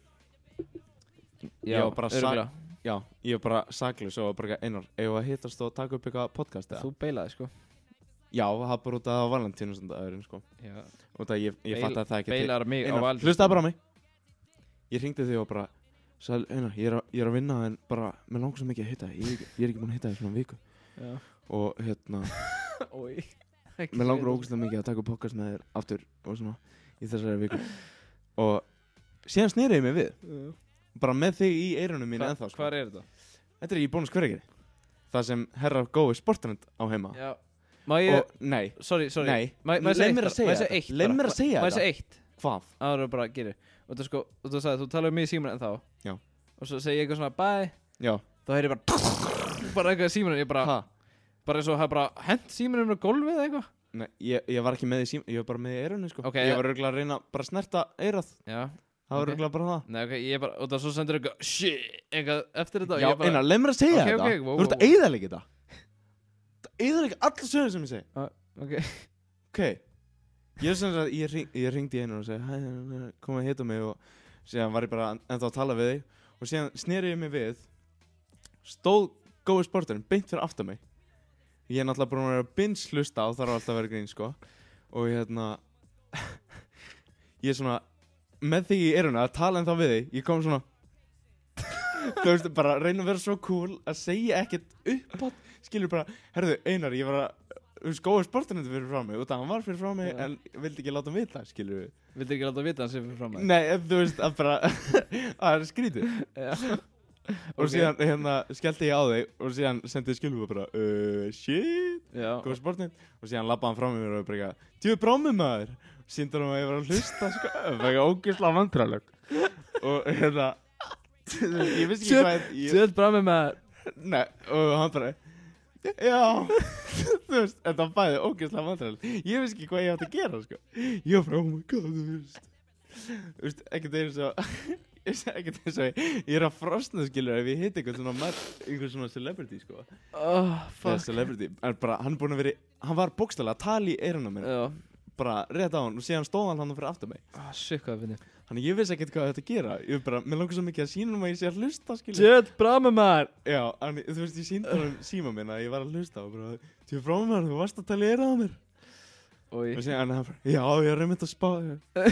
Já, var bara örugglega. Já, ég var bara saklaus og bara einar, ef að hittast og taka upp eitthvað podcast eða? Þú beilaði, sko. Já, það var bara út af valentínusdagurinn, sko. Já. Út af ég, ég Beil- fatt að það ekki Beilaði mig á Einar, valdi. hlustaðu bara á mig. Ég hringdi þig og bara, sagði, Einar, ég er, að, ég er að vinna en bara, mér langar svo mikið að hitta þig. Ég, er ekki- ég er ekki búinn að hitta þig svona viku. Já. Og hérna, Ói. mér langar ógeðslega mikið að taka upp podcast með þér aftur og svona í þessari viku. Og síðan sneri ég mig við, Já. bara með þig í eyrunum mín Hva- ennþá, sko. Hvar er þetta? Þetta er í Bónus Hvergeri. Það sem herra gói sportrend á heima. Já. Má ég, Og, nei, sorry, sorry. nei, Má má ég leið segja mér eitt að segja bara? Má ég segja þetta. eitt Leið bara? mér að segja Má ég þetta. segja eitt? hvað? Áður en bara gerir. Og þú sko, og þú sagði, þú talaði um mig í símanum en þá. Já. Og svo segi ég eitthvað svona, bye. Já. Þá heyri ég bara, bara eitthvað í símanum. Ég bara, Ha? bara eins og hafa bara hent símanum á gólfið eða eitthvað. Nei, ég, ég var ekki með í sím, ég var bara með í eyrunni, sko. Ok, ég ja. var örugglega að reyna bara að snerta eyrað. Já. Það var Ok. örugglega bara það. Nei, ok, ég bara, og það svo sendur eitthvað, shit, eitthvað eftir þetta. og Já, ég bara, Einar, leið mér að segja Ok, þetta. ok, wow, Þú ert wow, að eyðileggja þetta. Það eyðileggja alla sögur sem ég segi. Ok. Ok. Ég er sem sagt, ég, hring, ég ringdi í Einar og segi, hæ, kom að hitta mig og síðan var ég bara ennþá að tala við þig og síðan sneri ég mig við, stóð gói sporturinn beint fyrir aftan mig. Ég er náttúrulega búin að vera að binge hlusta og þarf alltaf að vera grín, sko. Og hérna, ég er svona, með þig í eyruna að tala ennþá við þig, ég kom svona, þú veist, bara reyna að vera svo cool að segja ekkert uppátt, skilur bara, herðu, Einar, ég var að, þú veist, gói sporturinn fyrir frá mig, út af hann var fyrir frá mig, Já. en vildi ekki láta hann vita, skilur við. Viltu ekki láta vita hann sem fyrir fram að? Nei, ef þú veist, að bara, það er skrítið. Já. Og Ok. síðan, hérna, skellti ég á þig og síðan sendið skilfu bara, uh, shit, Já. góð sportnið. Og síðan labbaði hann frá mér og bara eitthvað, djú, brámið maður. Sýndur hann að ég var að hlusta, sko, það var eitthvað ógeðslega vandrarleg. Og hérna, ég vissi ekki hvað, ég, Sjöld bara með maður. nei, og hann bara, já, þú veist, þetta var bæði ógeðslega vandrarleg. Ég vissi ekki hvað ég átti að gera, sko. Ég var bara, oh my god, þú veist. Þú veist, ekkert eins og, ekkert eins og ég, ég er að frosna, skilur, ef ég hitt eitthvað svona, mar- einhver svona celebrity, sko. Oh, Eða fuck. celebrity, en bara, hann er búinn að vera, hann var bókstaflega að tala í eyruna mér, Já. bara rétt á hann, og síðan stóð hann hann fyrir aftur mig. Ah, shit, hvað það finnir. Þannig ég vissi ekkert hvað ég ætti að gera, ég bara, mér langar svo mikið að sína um að ég sé að hlusta, skilur. Sjöld bara með maður. Já, en þú veist, ég síndi hann síma minn að ég var að hlusta og bara, þú frá mér, þú varst að tala í eyrað á mér. Ói. Og síðan hann bara, já, ég er reynd að spá,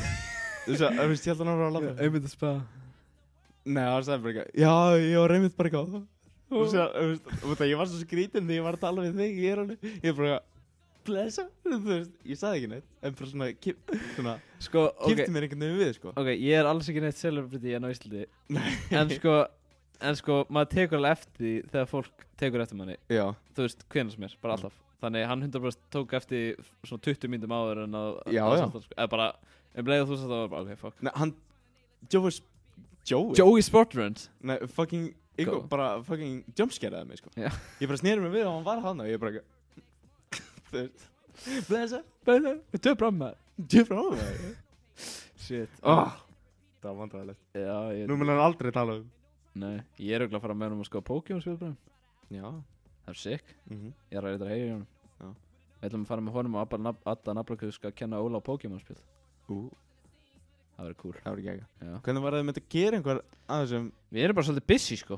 þú veist, þú veist, ég held að hann var að lafa. Einmitt að spá. Nei, hann sagði bara eitthvað, já, ég var reynd bara eitthvað. Og síðan, þú veist, þú veist, ég var svo skrítinn þegar ég var að tala við þig í eyranu, ég bara, blessa, þú veist, ég sagði ekki neitt, en bara svona, kip, svona, Sko, ok. kipti mér einhvern veginn við, sko. Ok, ég er alls ekki neitt celebrity en á Íslandi. Nei. En sko, en sko, maður tekur alveg eftir því þegar fólk tekur eftir manni. Já, Þú veist, hvenær sem er, bara alltaf. Þannig hann hundrað prósent tók eftir svona tuttugu mínútum áður en að... Já, að já. alltaf, sko. Eða bara, en bleið að þú sagði það var bara, ok, fuck. nei, hann, Joey, Joey? Joey Sportrund. Nei, fucking, ykkur, Go. bara fucking jumpscareaði mig, sko. Já. Ég bara sneri mig við og hann var hann og ég bara ekki, þú veist, blessa, Blessa, við töfum fram maður. djú frá mér. Shit. Oh, það var vandræðilegt. Já, ég... Nú mun hann aldrei tala um. Nei, ég er auðvitað að fara með hann að skoða Pokémon spil bara. Já. Það er sick. Mhm. Ég er að reyta að heyra í honum. Já. Við ætlum að fara með honum og Abba Nab- Adda Nabrakus að kenna Óla á Pokémon spil. Ú, Það verður cool. það var ekki ekki. Já. Hvernig var það með að gera einhver að þessum, Við erum bara svolítið busy, sko.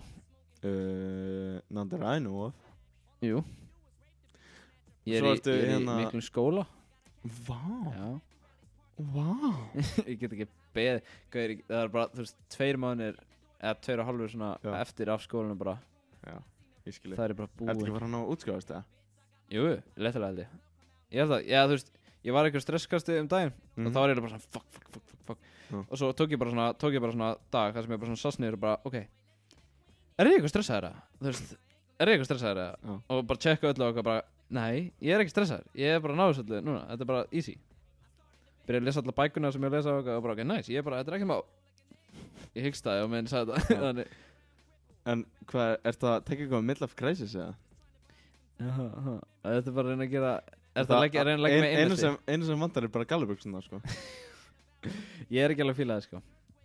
uh, not that I know of. Jú. Ég er Svo í, ertu ég er í hérna- miklum skóla. Vá, Já. vá. Ég get ekki beðið. Gauður, ég- Það er bara, þú veist, tveir mánuðir eða tveir og halvur svona Já. eftir af skólanum bara. Já, ég skilji. Það er bara Er þetta ekki búið. bara hann á útskjáðast eða? Jú, lettilega held ég. Ég held að, já, þú veist, ég var eitthvað stresskastið um daginn Mhm. og þá var ég bara svona fuck, fuck, fuck, fuck, fuck. Já. Og svo tók ég bara svona, tók ég bara svona dag þar sem ég bara svona sass niður og bara, ok, er ég eitthvað stressaður eða? Þú veist, er ég eitthvað stressaður eða? Já. Og bara checka öllu og eitthvað bara, nei, ég er ekki stressaður, ég er bara náðsöldu núna, þetta er bara easy. byrja að lesa alla bækuna sem ég lesa og bara, ok, nice, ég er bara, þetta er ekki má ég hyggst það, og menn sagði það þannig En hvað, er það að tekja eitthvað midlife crisis eða? Jaha, jaha. Þetta er bara að reyna að gera Er það að leggja, reyna að leggja mig Einu einelti? sem, einu sem vantar er bara gallubuxuna, sko. Ég er ekki alveg að fíla það, sko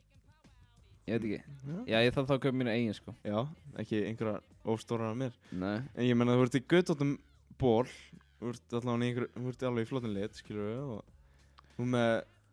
Ég veit ekki Já. Já, ég þarf þá að kaupa mínu eigin, sko Já, ekki einhverja óstórar af mér. Nei En ég menna, þú ert í gautóttum ból, þú ert allavega í einhver, þú ert alveg í flottin lit, skilur við, og þú með,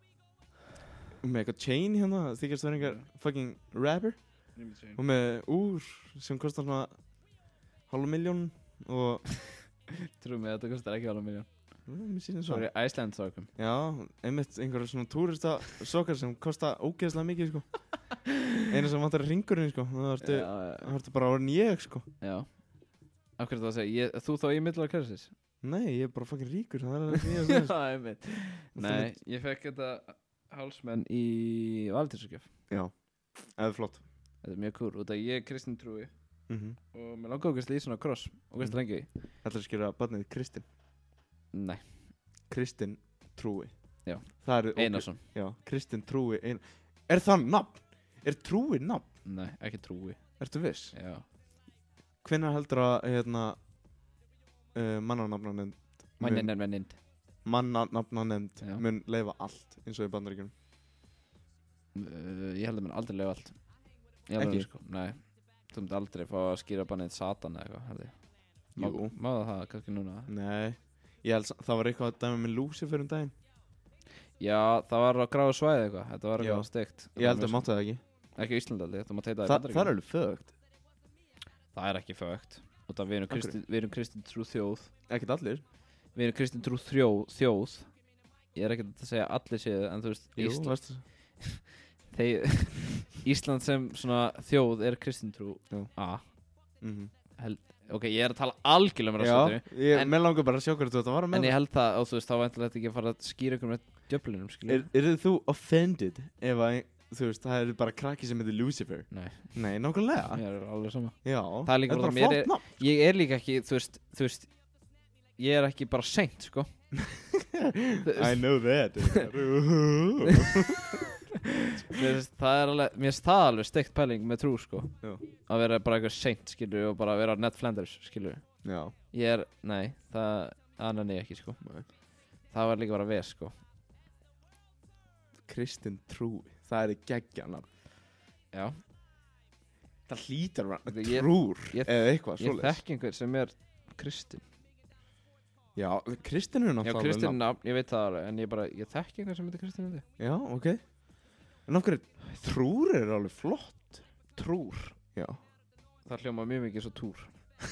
þú með eitthvað chain hérna, þykist vera einhver fucking rapper, og með úr sem kostar svona hálfa miljón, og Trú mig, þetta kostar ekki alveg miljón mér sýnir svo. Sorry, Iceland sokum Já, einmitt einhverja svona túrista sokkar sem kosta ógeðslega mikið, sko. Einu sem vantar er ringurinn, sko, það ertu, Já, já, það ertu bara orðin ég, sko. já Af hverju það að segja, ég, þú þá í midlife crisis? Nei, ég er bara fucking ríkur, það er ekki nýja Já, einmitt Nei, ég fekk þetta hálsmenn í Valtísugjöf Já, eða flott. Þetta er mjög cool, út að ég er kristin trúi Mhm. og mér langar okkur í svona kross og hvað strengi því? Ætlar að skýra barnið Kristinn. Nei, Kristinn Trúi. Já. Það er ógeð- Einarsson Já, Kristinn Trúi ein... Er það nafn? Er Trúi nafn? Nei, ekki trúi Ertu viss? Já Hvenær heldur að hérna uh, mannanafnanefnd Manninn er mennind mannanafnanefnd Já. mun leyfa allt eins og í Bandaríkjunum? uh, Ég held að mér aldrei lega allt Ég held Ekki? að sko, nei Þú myndi aldrei fá að skýra bannið Satan eða eitthvað, held ég Má, Jú. má það það, kannski núna Nei, ég held sa- það var eitthvað að dæma með Lucifer um daginn. Já, það var á gráðu svæði eitthvað Þetta var Já. eitthvað steikt Ég held að máttu það ekki. Ekki í Íslandi aldrei, þetta má teita Þa, það er alveg fögt. Það er ekki fögt Út af við erum Af hverju? kristin, við erum kristin trú þjóð Ekkert allir. Við erum kristin trú þjó, þjóð Ég er ekkert að segja allir séu en þú veist Jú, Ísland, veistu. þeir, Ísland sem svona þjóð er kristin trú Já. A Mhm. held, Ok, ég er að tala algjörlega með Já, rassetu ég, En- mér langar bara að sjá hverju þú ætti að vara með En ég það. held það, og þú veist, þá væntanlega þetta ekki að fara að skýra ykkur með djöflinum, skilja Er, er þú offended ef að, þú veist, það er bara krakki sem heitir Lucifer? Nei, Nei, nákvæmlega. mér er alveg sama Já, Það er líka þetta bara, er mér bara er- flott nafn. Ég er líka ekki, þú veist, þú veist Ég er ekki bara seint, sko I know that. Mér finnst það er alveg, mér finnst það alveg steikt pæling með trú, sko Já. Að vera bara eitthvað seint, skilju, og bara vera Ned Flanders, skilju Já. Ég er, nei, það, það nenni ég ekki, sko Nei. Það var líka bara ves, sko Kristinn Trúi, það er geggjan. Já, Það hlýtar að vera Ég- trúr ég- eða eitthvað ég svoleiðis. þekki einhver sem er kristin Já, Kristinn er Já, náttúrulega kristin nafn. nafn, ég veit það alveg En ég bara, ég þekki einhver sem heitir kristin held ég. Já, ok. En okkur trúr er alveg flott. Trúr Já. Það hljóma mjög mikið svo túr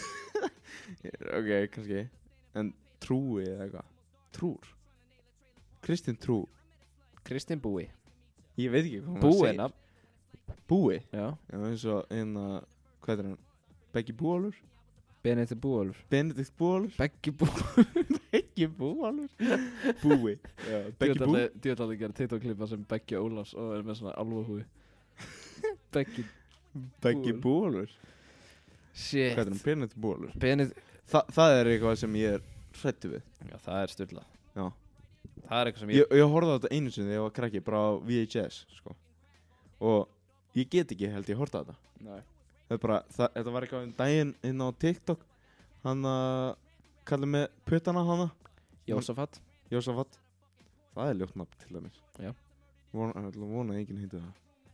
Ok, kannski. En trúi eða eitthvað. Trúr. Kristinn Trú. Kristin Búi Ég veit ekki hvað maður Búi segir. nafn Búi? Já, Já, eins og eina, hvað er hann? Beggi Búálfur? Benedikt Búalur Benedikt Búálfur? Beggi Búalur Beggi Búálfur? Búi. Já, Beggi Bú. Þú veit alveg að gera TikTok-klippa sem Beggi Ólafs og er með svona alvahúi Beggi Beggi Búálfur? Shit Hvað er hann? Benedikt Búálfur? Benedikt Þa, það er eitthvað sem ég er hrættu við. Já, það er styrla Já. Það er eitthvað sem ég Ég, ég horfði á þetta einu sinni þegar ég var krakki, bara á V H S, sko. Og ég get ekki held ég horfði á þetta. Nei Það er bara, það, þetta var eitthvað um daginn inn á TikTok. Hann að, kallið með puttana hana. Jósafat Jósafat. Það er ljótt nafn til dæmis. Já. Von, ég ætla að vona að enginn heiti það.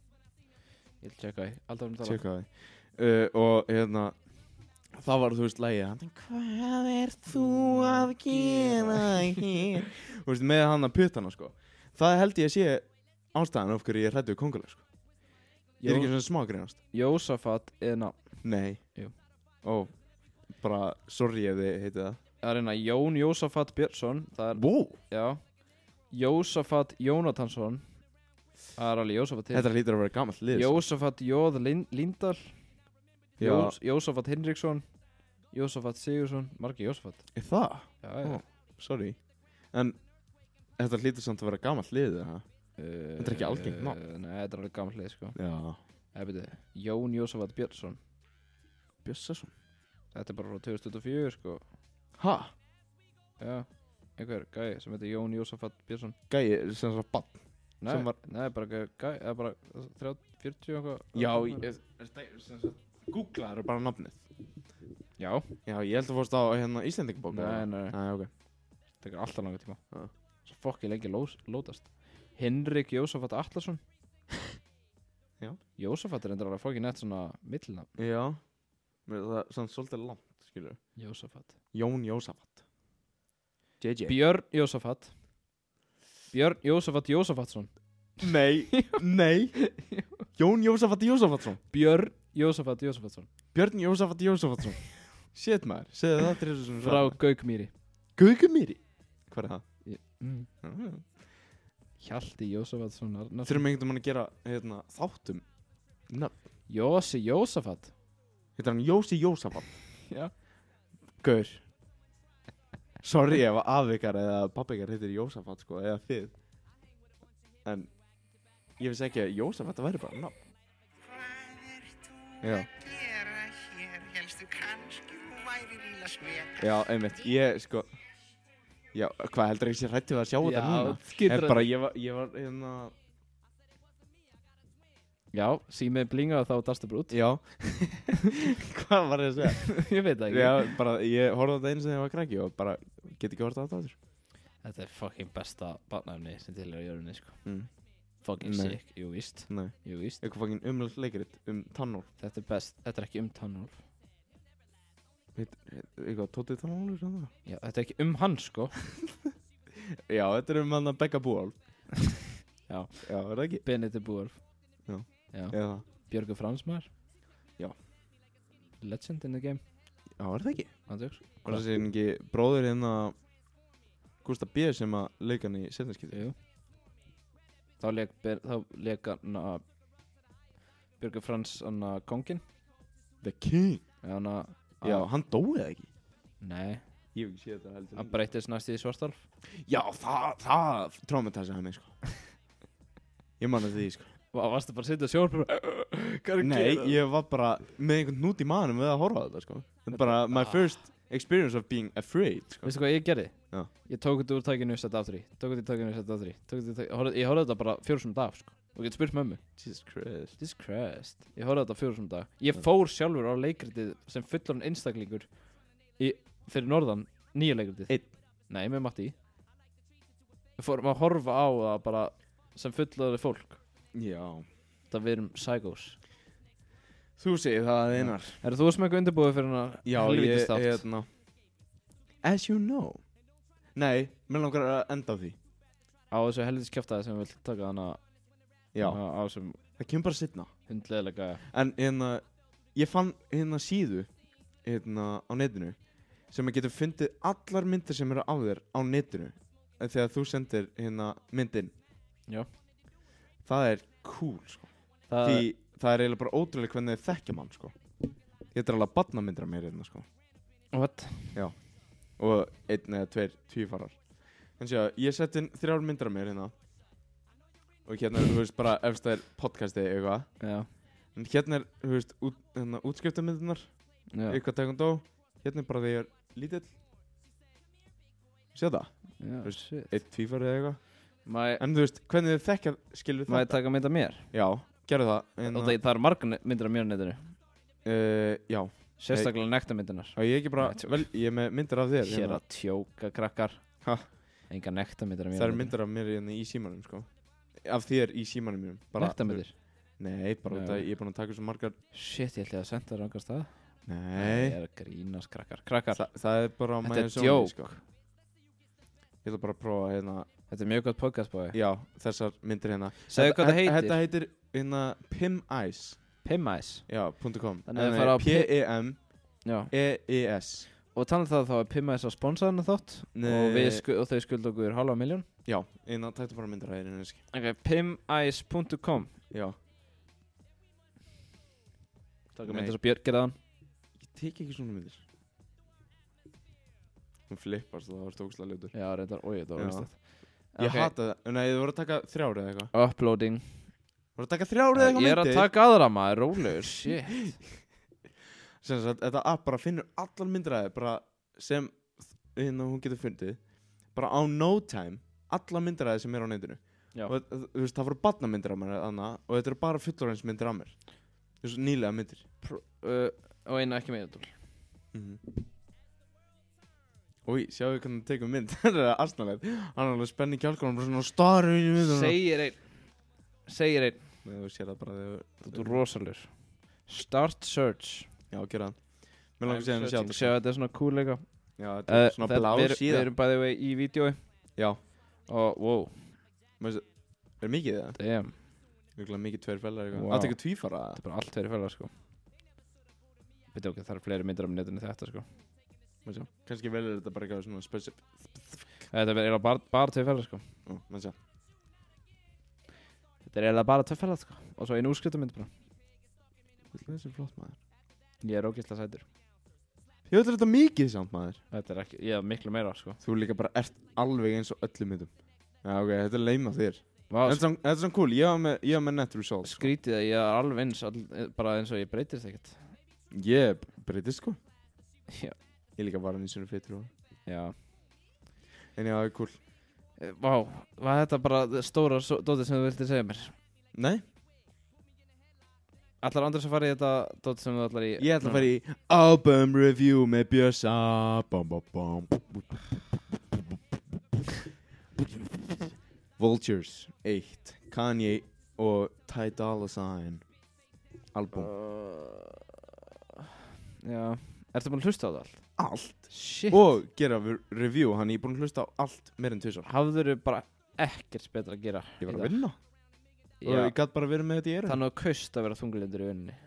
Ég vil tjekka því Aldrei um tala Tjekka það. Uh, og hérna, það var, þú veist, lægið. Hann, hvað er þú að gera hér? Þú veist, með hann að puttana, sko. Það held ég að sé ástæðan af hverju ég er hræddur við kóngulega, sko. Ég er ekki svona smá að grínast. Jósafat er nafn Nei. Jú. Ó, bara, sorry ef þið heitið það. Það er hérna Jón Jósafat Björnsson Það er, Wow. já Jósafat Jónatansson Það er alveg Jósafat til Þetta hlýtur að vera gamalt lið. sko. Jósafat Jóð Lind, Lindahl Já. Jós, Jósafat Hinriksson Jósafat Sigursson Margi Jósafat Er það? Já, já Ó, sorry. En þetta hlýtur samt að vera gamalt lið, eða? Uh, Þetta er ekki algengt nafn. Nei, þetta er alveg gammal leið, sko Já. Nei, beti, Jón Jósafat Björnsson Bjössason. Þetta er bara frá tvö þúsund tuttugu og fjögur, sko Ha? Já einhver gæi sem heitir Jón Jósafat Björnsson. Gæi, sem sagt bann. Nei, Sem var- nei, bara gæi, gæi, eða bara þrjátíu, fjörutíu eitthvað. Já, ég, sem sagt, googlaður bara nafnið. Já. Já, ég held að fórst á hérna Íslendingabók. Nei, nei, Nei, ok. það tekur alltaf langa tíma. Já. Svo fokki lengi lós, lótast. Hinrik Jósafat Atlason. Já. Jósafat er endur alveg fokki nett svona millnafn. Já. Mér er það svona svolítið langt, skilur. Jósafat. Jón Jósafat. J J. Björn Jósafat. Björn Jósafat Jósafatsson. Nei, nei. Jón Jósafat Jósafatsson. Björn Jósafat Jósafatsson. Björn Jósafat Jósafatsson. Shit maður, segðu það til þessu Frá Gaukmýri. Gaugumýri. Hvað er það? Ég- Mm. Já, já. Hjalti Jósafatsson Arnarsson. Þurfum einhvern veginn að gera hérna, þáttum nafn. Jósi Jósafat. Heitir hann Jósi Jósafat. Já. Gaur. Sorry ef afikar eða pappikar heitir Jósafat sko, eða þið. En ég vissi ekki að Jósafat væri bara nafn. Já. Gera hér, helstu kannski hún væri líla smeka. Já, einmitt. Ég sko Já, hvað heldur ég sé hrættu að sjá þetta núna? getur Er bara, ég var, ég var hérna Já, símið blingaði þá dastu bara út. Já. Hvað var ég að segja? Ég veit það ekki. Já, bara, ég horfði á þetta einu sem ég var krakki og bara, get ekki horfði á þetta aftur. Þetta er fucking besta barnaefni sem til er á jörðinni, sko. Mm. Fucking Nei. sick. Jú, víst. Nei. Jú, víst. Eitthvað fangin umlega leikrit um tannól. Þetta er best. Þetta er ekki um Tannolf. Heit, heit, eitthvað tótið tannólur sem það? Já, þetta er ekki um hann, sko. Já, þetta er um hann að Begga Búál. Já. Já, er það ekki? Benedikt Búarf. Já. Já. Eða, Björgur Fransmar. Já. Legend in the game. já, er það ekki? Andjóks. Var það sér ekki bróðir hérna Gústa B. sem að leika hann í setnarskipti? Jú. Þá leik, ber, þá leik hann að Björgur Frans hann að kongin. The King. Já, hann að... Já, hann dóið það ekki. Nei, Ég hef ekki séð þetta heldur. hann breytist næst í svartarf. Já, það, það traumatæsi hann mig, sko. Ég man að því, sko. Vá, varstu bara að sitja sjór bara... Hvað er að Nei, gera? ég var bara með einhvern nút í manum við að horfa á þetta, sko. Þetta er bara my first experience of being afraid, sko. Veistu hvað ég gerði? Já. Ég tók þetta úr tækinu og sett aftur í. Tók þetta í tækinu og sett aftur í. Tók þetta í tækinu... Horfði, ég horfði þetta bara fjórum sem dag, sko. Og getur spurt mömmu. Jesus Christ. Jesus Christ. Ég horfði þetta fjórum sem dag. Ég fór sjálfur á leikritið sem fullorinn einstaklingur í, fyrir norðan nýja leikritið. Einn? Nei, með Matti. Við fórum að horfa á það bara sem fullorðið fólk. Já. Það við erum psychos. Þú segir það, Einar. Er þú sem eitthvað undirbúið fyrir hana Já, ég, helvítist þátt? hérna. As you know. Nei, mér langar að enda á því. Á þessu helvítist kjaftaði sem við vilt taka hana Já. á á þessum Það kemur bara sitna. hundleðilega En hérna, ég fann hérna síðu hérna á netinu sem að getur fundið allar myndir sem eru á þér á netinu þegar þú sendir hérna myndin. Já. Það er cool, sko. Það Því það er eiginlega bara ótrúlega hvernig þið þekkja mann, sko. Ég er alveg að barnamyndra mér hérna, sko. What? Og einn eða tveir tvífarar. En sjá, ég sett inn þrjár myndra mér hérna. Og hérna, þú veist, bara efst það er podcastið eitthvað. Já. En hérna er, þú veist, út, hérna, útskriftamyndirnar. Já. Eitthvað tegund á. Hérna er bara þegar ég er lítill. Sjá það? Já, Þú veist, shit. Eitt tvífari eða eitthvað. Má ég, En þú veist, hvernig þið þekkja, skilur má ég þetta? taka mynd af mér? Já, gerðu það. Og Hérna, það, það eru margar ne- myndir af mér á netinu. uh, já. Sérstaklega nektarmyndirnar. Og ég ekki bara, Nei, tjók. vel, ég er með myndir af þér. Hér Hérna. að tjóka krakkar. Ha? Enga nektarmyndir af mér. Það eru myndir af mér hérna í símanum, sko. Af þér í símanum mínum. Bara- Nektarmyndir? Nei, bara út Já. að ég er búin að taka svo margar. Shit, ég ætlaði að senda það rangar stað. Nei. Ég er að grínast krakkar. Krakkar. Þa, það er bara Þetta my er own zone, joke. sko. Ég ætla bara að prófa hérna. Þetta er mjög gott podcast bói. Já, þessar myndir hérna. Segðu hvað það heitir. Þetta heitir hérna Pim Ice. Pimmice. Já, .com. Þannig að fara á P E M Já. E E S. Og þannig það þá er Pimmice að sponsa hana þátt. Og, við sku, og þau skulda okkur halva miljón. Já, eina tættu bara myndir af þér einnig. Ok, pimmice punkt com. Já. Taka Nei. myndir svo Björn gerðan. Ég tek ekki svona myndir. Hún flippast og það var stókslega ljótur. Já, reyndar, oi, þetta var Já. vistið. Ég hata það. Nei, þú voru að taka þrjár eða eitthvað. Uploading. Voru að taka þrjár eða eitthvað Ég er að myndir. taka aðra maður, rólegur, shit. Sem sagt, þetta app bara finnur allar myndir af þér bara sem hérna hún getur fundið. bara á no time alla myndir af þeir sem er á netinu. Já. Og þú veist, það voru barnamyndir af mér þarna og þetta eru bara fullorðinsmyndir af mér. Þú veist, nýlega myndir. Pr uh, og eina ekki meira dól. Mhm. Úi, sjáu hvernig það tekur mynd. Það er aðsnalegt. Hann er alveg spenni kjálkanum, bara svona starri í myndunum. Segir einn. Segir einn. Nei, þú sér það bara þegar... Þú er rosalur. Start search. Já, gera það. Mér langar að segja hann að sjá þetta. Sjá, þetta er svona cool eitthvað. Já, þetta er svona blá Við síða. erum bæðið vegi í vídjói. Já. Og, wow. Er mikið það? Damn. Mjögulega mikið tveir fellar eitthvað. Wow. Áttu ekki tvífara? Þetta er bara allt tveiri fellar, sko. Veit ok, það er fleiri myndir á netinu en þetta, sko. Maður sjá. Kannski velur þetta bara eitthvað svona specif... Þetta er eiginlega bara, bara tveir fellar, sko. Ó, maður sjá. Þetta er eiginlega bara tveir fellar, sko. Og svo einu úrskriftamynd bara. Þetta er þessi flott maður. Ég er ógeðslega sætur. Ég veit þetta mikið samt maður. Þetta er ekki, ég er miklu meira, sko. Þú líka bara ert alveg eins og öllum myndum. Já, ok, þetta er leima þér. Vá, Þetta er- þetta er svona cool, ég var með, ég var með net results. sko. skrítið að ég er alveg eins, all, bara eins og ég breytist ekkert. Ég breytist sko. Já. Ég líka var hann í svona fyrir og... Já. En já, það er cool. Eh, Vá, var þetta bara það stóra so- dótið sem þú vildi segja mér? Nei, Ætlar Andrés að fara í þetta dótið sem þú ætlar í? ég ætla að fara í album review með Björsa. Bum, bum, bum. Vultures eitt, Kanye og Ty Dolla Sign album. Uh, já. Ertu búin að hlusta á það allt? Allt. Shit. Og gera v- review, hann ég er búinn að hlusta á allt meir en tvisvar. Hafðurðu bara ekkert betra að gera? Ég var í að dag? vinna. Og Já. ég gæti bara verið með þetta í erum. Þannig að kaust að vera þunglindur í vinninni.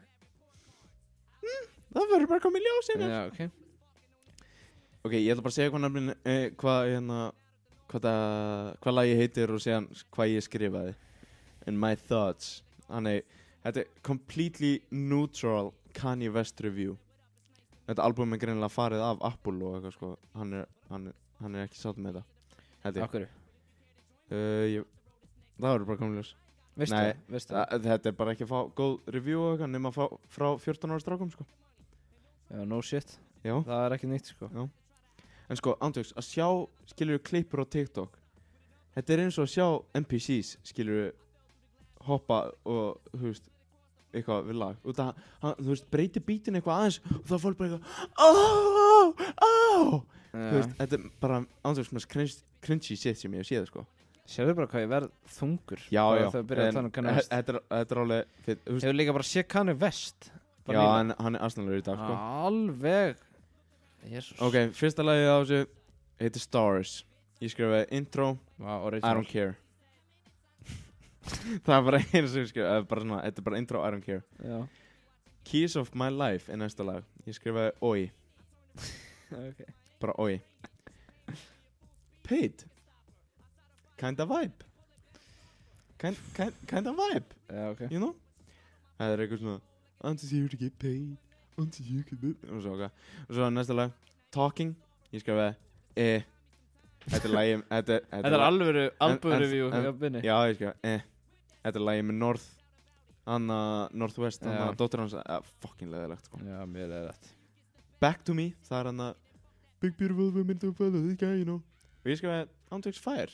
Það verður bara komið ljós hérna. Já, ok. Ok, ég ætla bara að segja hvað nafnin, eh, hvað hérna, hvað það, hvað lagi heitir og segja hvað ég skrifaði. And my thoughts. Þannig, þetta er completely neutral Kanye West review. Þetta album er greinilega farið af Apple og eitthvað sko. Hann er, hann er, hann er ekki sátt með þetta. Held ég. Akkur. Uh, ég. Það verður bara komið ljós. Veistu Nei, það? Veistu Þa, það? þetta er bara ekki að fá góð review og eitthvað nema að fá frá fjórtán ára strákum sko. Já, no shit. Já. Það er ekki nýtt, sko. Já. En sko, ándjóks, að sjá, skilur klippur á TikTok. Þetta er eins og að sjá N P Cs, skilur hoppa og, þú veist, eitthvað við lag. Og það, hann, þú veist, breyti bítinn eitthvað aðeins og það fólk bara eitthvað, áááá, áááá. Þú veist, þetta er bara ándjóks mest cringe, cringy shit sem ég hef séð, sko. Sérðu bara hvað ég verð þungur. Já, bara já. Þegar við byrjaðum að tala um Kanye West. Þetta er, þetta er alveg, fyrir, þú veist, Hefur líka bara séð Kanye West. Bara já, nýlega. hann, hann er aðsnalur í dag, sko. Alveg. Jésús. Ok, fyrsta lagið á þessu heitir Stars. Ég skrifaði intro, Vá, I original. don't care. Það er bara einu sem ég skrifaði, bara svona, þetta er bara intro, I don't care. Já. Keys of My Life er næsta lag. Ég skrifaði oi, Ok. bara oi. Paid. Kinda vibe. Kind, kind, kinda vibe, Já, ok. you know? Það er eitthvað svona, I'm just here to get paid. I'm just here to get paid. Og svo, ok. Og svo næsta lag, Talking. Ég skrifaði eh. Þetta er lagið, þetta er... Þetta er alvöru album en- review en- hjá Binni. Já, ég skrifaði eh. Þetta er lagið með North, Anna, Northwest, Anna, Já. dóttir hans, uh, fucking leðilegt, sko. Já, mér er rétt. Back to Me, það er hann að Big beautiful women don't follow this guy, you know. Og ég skrifaði Andrex Fire.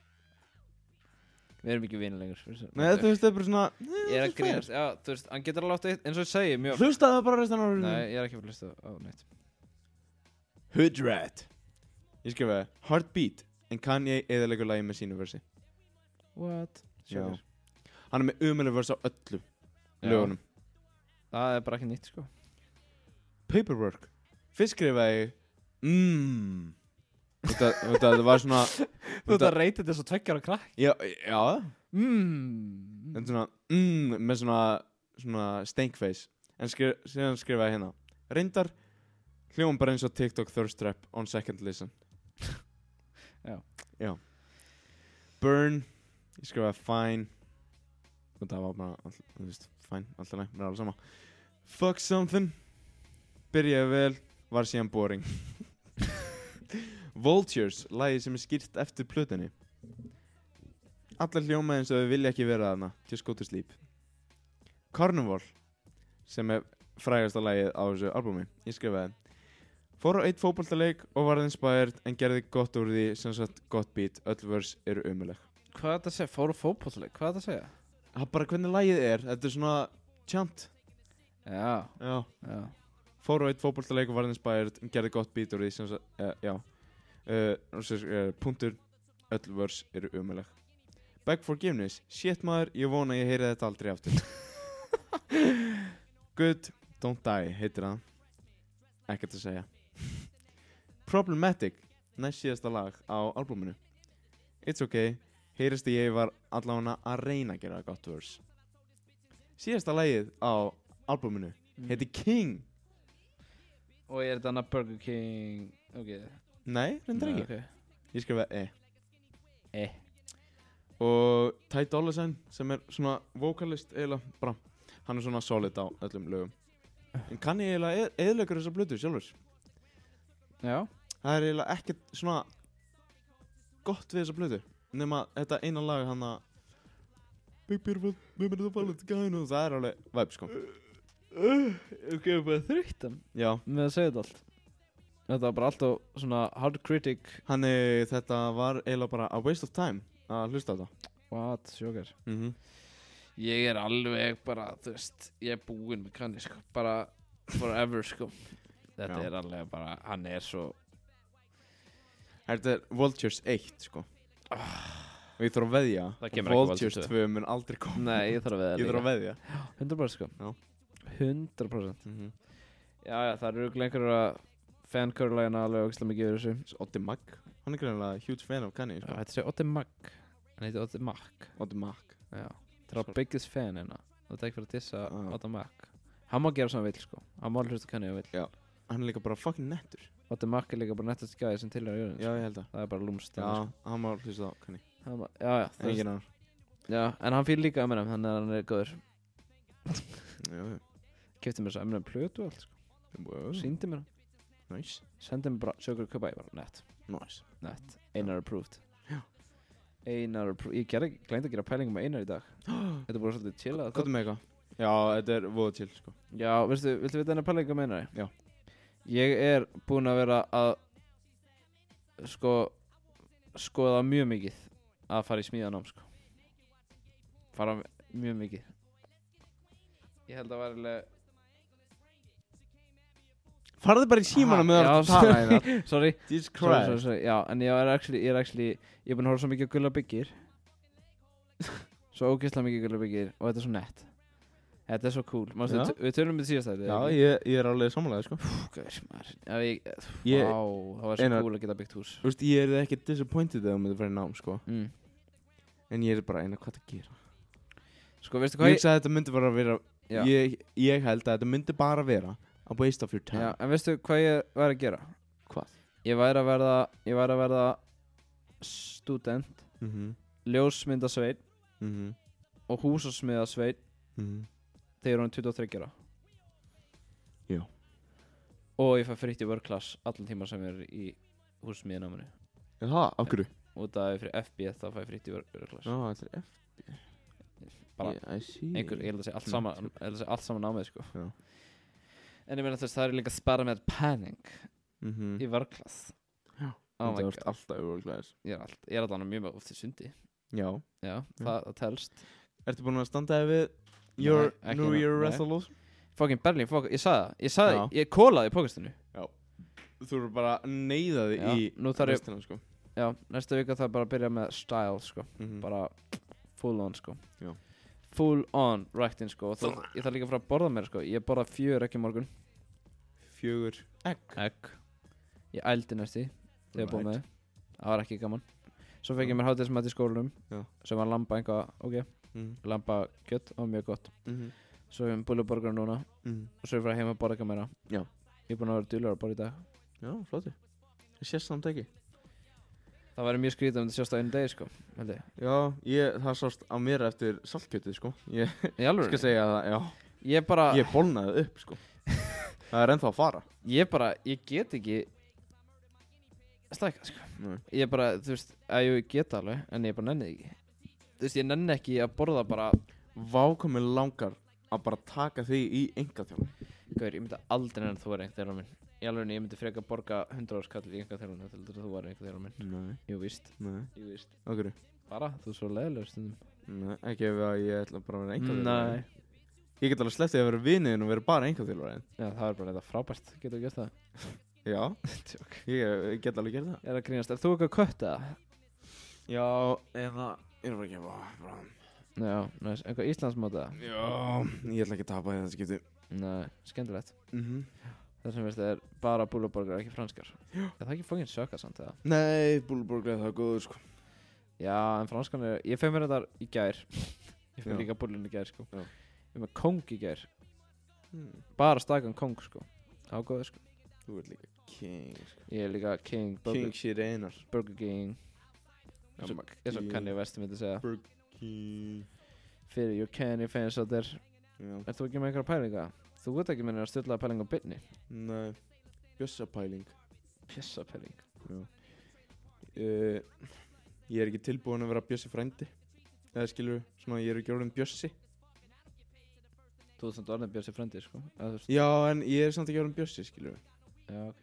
Við erum ekki vinir lengur. Nei, þú veist, það er bara svona Ég er að grínast, já, þú veist, hann getur alveg átt eitt, eins og ég segi, mjög... Hlustaðu bara restan árið. Nei, ég er ekki að hlusta á neitt. Hood Rat. Ég skrifaði Heartbeat, en Kanye eðalegur lagi með sínu versi. What? Já. Sjókir. Hann er með umölu vers á öllum Já. lögunum. Það er bara ekki nýtt, sko. Paperwork. Fyrst skrifaði ég Mmm. Þetta, þetta, það var svona Þú ert að reyta þetta svo tveggjara krakk. Já, já. Mmm. En svona Mmm, með svona Svona stankface. En skrif, síðan skrifaði ég hérna Reyndar hljóðum bara eins og TikTok thirst trap on second listen. Já. Já. Burn. Ég skrifaði fine. Og það var bara, all, þú veist, fine, alltaf næ, mér er alveg sama. Fuck something. Byrjaði vel, var síðan boring. Vultures, lagið sem er skýrt eftir plötunni. Allar hljóma eins og þau vilja ekki vera þarna. Just go to sleep. Carnival, sem er frægasta lagið á þessu albumi. Ég skrifaði Fór á eitt fótboltaleik og varð inspired en gerði gott úr því sem sagt gott beat. Öll vers eru umuleg. Hvað er þetta að segja? Fóru fótboltaleik? Hvað er þetta að segja? Það er bara hvernig lagið er. Þetta er svona chant. Já, Já. já. Fór á eitt fótboltaleik og varð inspired en gerði gott beat úr því sem sagt, uh, já. Uh, uh, punktur, öll vers eru umuleg. Beg forgiveness. Shit maður, ég vona ég heyri þetta aldrei aftur. Good, don't die, heitir það. Ekkert að segja. Problematic, næst síðasta lag á albúminu. It's okay, heyrist að ég var allavega að reyna að gera gott vers. Síðasta lagið á albúminu Mm. heiti King. Og er þetta hana Burger King? Ok. Nei, reyndar ekki. Okay. Ég skrifa E. E. Og Ty Dolla Sign sem er svona vokalist eiginlega bara. Hann er svona solid á öllum lögum. En kann ég eiginlega eðilegur þessar blötu sjálfur. Já. Það er eiginlega ekkert svona gott við þessa blötu. Nema þetta eina lag hann að Big Beautiful, Women of the Fallen Sky og það er alveg vibe sko. Ok, ég er bara þreyttan Já. með að segja þetta allt. Þetta var bara alltaf svona hard critic. Þannig þetta var eiginlega bara a waste of time að hlusta á þetta. What, sjókar. Mhm. Ég er alveg bara, þú veist, ég er búinn með Kanye, sko. Bara forever, sko. Þetta Já. er alveg bara, hann er svo... Þetta er Vultures eitt sko. Og ég þarf að veðja Það kemur ekki Vultures Vultures tvö mun aldrei koma. Nei, ég þarf að veða Ég þarf að veðja. hundra prósent, sko. Já. hundra prósent. Mhm. Já, já, það eru einhverjur að fancurlægina alveg ógeðslega mikið yfir þessu. Oddi Mag, hann er greinilega huge fan af Kanye Já, sko. þetta sé Oddi Mag. Hann heiti Oddi Mag. Oddi Mag. Já. Það er biggest fan hérna. Það er ekki fyrir að dissa Ah. Oddi Mag. Hann má gera sem hann vill, sko. Hann má hlusta Kanye að vill. Hann er líka bara fucking nettur. Oddi Mag er líka bara nettast gæði sem tilhæra jörðin. Já, ég held að. Það er bara lúmst. Já, hann má hlusta á Kanye. Já, já, þú veist. Engin annar. Já, en hann fýl líka Eminem, þannig að hann er góður. Já, já. Keypti mér þess að Eminem plötu og allt, sko. Wow. Sýndi mér hann. Nice. Sendi mér bara, sjökur kaupa, ég bara, nett, Nice. nett. Einar approved. Já. Einar approved. Ég gerði, gleyndi að gera pælingum með Einar í dag. Þetta er bara svolítið chillað. Hvað er með eitthvað? Já, þetta er voða chill sko. Já, veistu, viltu vita hennar pælingum með Einari? Já. Ég er búinn að vera að, sko, skoða mjög mikið að fara í smíðanám, sko. Fara mjög mikið. Ég held að vera alveg... Farðu bara í símanum með Já, að tala sorry, hérna. sorry. Jesus Sorry, sorry, Christ. sorry. Já, en ég er actually, ég er actually, ég er búinn að horfa svo mikið á Gulla byggir. Svo ógeðslega mikið Gulla byggir og þetta er svo nett. Þetta er svo cool. Manstu, Já. við tölum um þetta síðast þetta. Já, ég, ég er alveg sammálaðið sko. Gauður, maður. Já, ég, Ég- vá, það var svo Einar- cool að geta byggt hús. Þú veist, ég er ekki disappointed þegar þú myndir fara í nám sko. Mm. En ég er bara eina hvað að gera. Sko, veistu Ég hvað hugsa að þetta myndi bara vera, Já. ég, ég held að þetta myndi bara vera a waste of your time. Já, en veistu hvað ég væri að gera? Hvað? Ég væri að verða, ég væri að verða student, Mhm, ljósmyndasveit mhm, og húsasmiðasveit mhm. þegar hún er tuttugu og þriggja ára. Já. Og ég fæ fritt í work class allan tíma sem ég er í húsasmiðanáminu. Já, það, af hverju? Og það er fyrir F B þá fæ ég fritt í work work class. Já, þetta er F. Bara Yeah, I see. einhver, ég held að segja allt saman, ég held að segja allt saman námið, sko. Já. En ég meina þess, það er líka að spara með penning Mhm. í work class. Já. Oh my Þú ert god. alltaf yfirglæðis. Ég er, allt, ég er allan mjög oft í sundi. Já. Já, það, það telst. Ertu búinn að standa þig við your Nei, ekki New nú, Year nei. resolution? Fucking Berlín, fuck, ég sagði það. Ég sagði, Já. ég kólaði í pókastinu. Þú eru bara að neyða þig Já, í nú þarf ég- restina, sko. Já, næsta vika það er bara að byrja með style, sko. Mhm. Bara full on, sko. Já. Full on ræktin, sko. Og það, ég þarf líka að fara að borða mér, sko. Ég borða fjör ekki morgun. Fjögur egg. Egg. Ég ældi næsti þegar ég búið með Right. þið. Það var ekki gaman. Svo fekk ég mér hátíðismat í skólanum Já. sem var lamba einhvað, ok, Mhm, lamba kjött, það var mjög gott. mhm, Svo hefum búluborgar núna mhm. og svo er ég frá heim að borða eitthvað meira. Já. Ég er búinn að vera duglegur að borða í dag. Já, flottur. Það sést samt ekki. Það væri mjög skrítið um þetta sjást á einu degi, sko, held ég. Já, ég, það sást á mér eftir saltkjötið, sko. Ég Í alvöru? skal segja það, já. Ég bara, Ég bólnaði upp, sko. Það er ennþá að fara. ég bara, ég get ekki stækka, sko. Nei. Ég bara, þú veist, að ég get alveg, en ég bara nenni því ekki. Þú veist, ég nenni ekki að borða bara, Vá hvað mér langar að bara taka þig í engaþjálfun. gaur, ég myndi aldrei nenni þú er einhvern þeirra minn. Í alveg ég myndi freka borga hundrað árs kall í einhver þjálfun heldur að þú var einhver þjálfun minn. Nei, Jú, víst. nei, Jú, víst. okkur Bara, þú er svo leiðilegur stundum. Nei, ekki ef að ég ætla bara að vera einhver Nei. Ég get alveg slepptið að vera viniðin og vera bara einhver þjálfari Já, það er bara eitthvað frábært. Getur þú gert það? Já, Tjók. ég, ég get alveg gert það Ég er að grínast. Er þú eitthvað kött eða? Já, eða Ég er bara ekki bara Já, næs. Eitthvað Íslandsmót eða? Já, ég ætla ekki að tapa í þetta skipti Nei, skemmtilegt. Mhm. Það sem veist er bara búluborgar, ekki franskar. Já. Er það ekki fókin sökka samt eða? Nei, búlborg er það góður sko Já, en franskan er... Ég feg mér þetta í gær. Ég feg Já. líka búlun í gær, sko. Já. Ég er með kóng í gær. hmm. Bara stakan kóng, sko. Það var góður, sko. Þú ert líka king sko. Ég er líka king, burger, King shit einar burger king. Eins og- eins og Kanye West myndi segja. Burger king Fyrir your Kanye fans out there. Já, Ert þú ekki með einhverja pælinga? Þú veit ekki með að stilla pæling á byrni. nei Bjössapæling Pissa pæling. Já uh, Ég er ekki tilbúin að vera Bjössi frændi Eða skilur, svona ég er ekki orðin Bjössi Þú ert samt orðin Björsi frendi, sko. Eða, þú veist- Já, en ég er samt ekki orðin Bjössi, skilur Já, ok.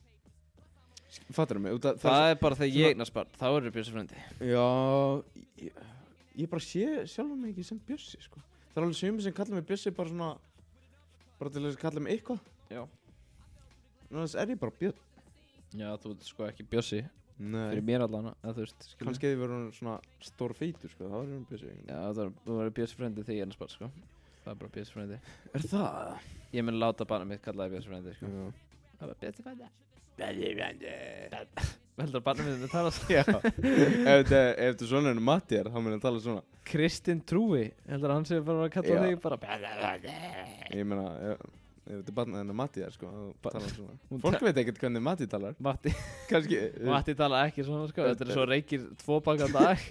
Fattar mig, út að Það er bara þegar svona- ég eignast barn, þá er það Björsi frendi. Já, ég, ég bara sé sjálf mig ekki sem Bjössi, sko Það er alveg sumir sem kalla mig Bjössi bara svona Bara til þess að kalla mig eitthvað Já. Annars er ég bara Björn Já, þú ert sko ekki Bjössi. Nei, Fyrir mér allan, eða þú veist, skilur. kannski ef ég verður svona stór feitur, sko, þá er ég Bjössi Já, það er, þú verður Björsi frendi þegar ég eignast barn, sko. Það er bara Björsi frendi. Er það? Ég mun láta barnið mitt kalla það Björsi frendi, sko. Já Það er bara Björsi frendi. Björsi frendi. Heldur að barnið mitt með tala svona? Já, ef þetta ef þetta svona er Matti er, þá mun ég tala svona Kristinn Trúi, heldur að hann sé bara að kalla Já. þig bara Björsi frendi. Ég meina, ef, ef þetta er barnið hennar Matti er, sko, þá talar hann svona Hún Fólk veit ekkert hvernig Matti talar Matti, Kannski Matti tala ekki svona, sko. Þetta er svo reykir tvo baka á dag.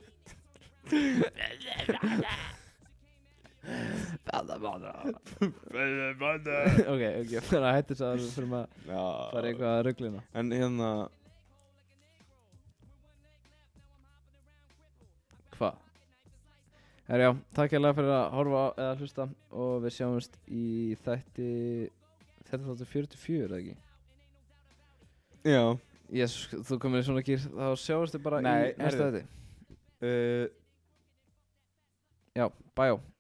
Ok, ok, fyrir að hætti þess að við fyrir að Já fara eitthvað að ruglina. En hérna Hvað? Herjá, takk hérlega fyrir að horfa á eða hlusta og við sjáumst í þætti þetta er þáttur fjörutíu og fjögur, eða ekki? Já Yes, þú komir í svona gýr, þá sjáumst þið bara Nei, í næsta heyrðu. þætti. uh, Já, bæjó.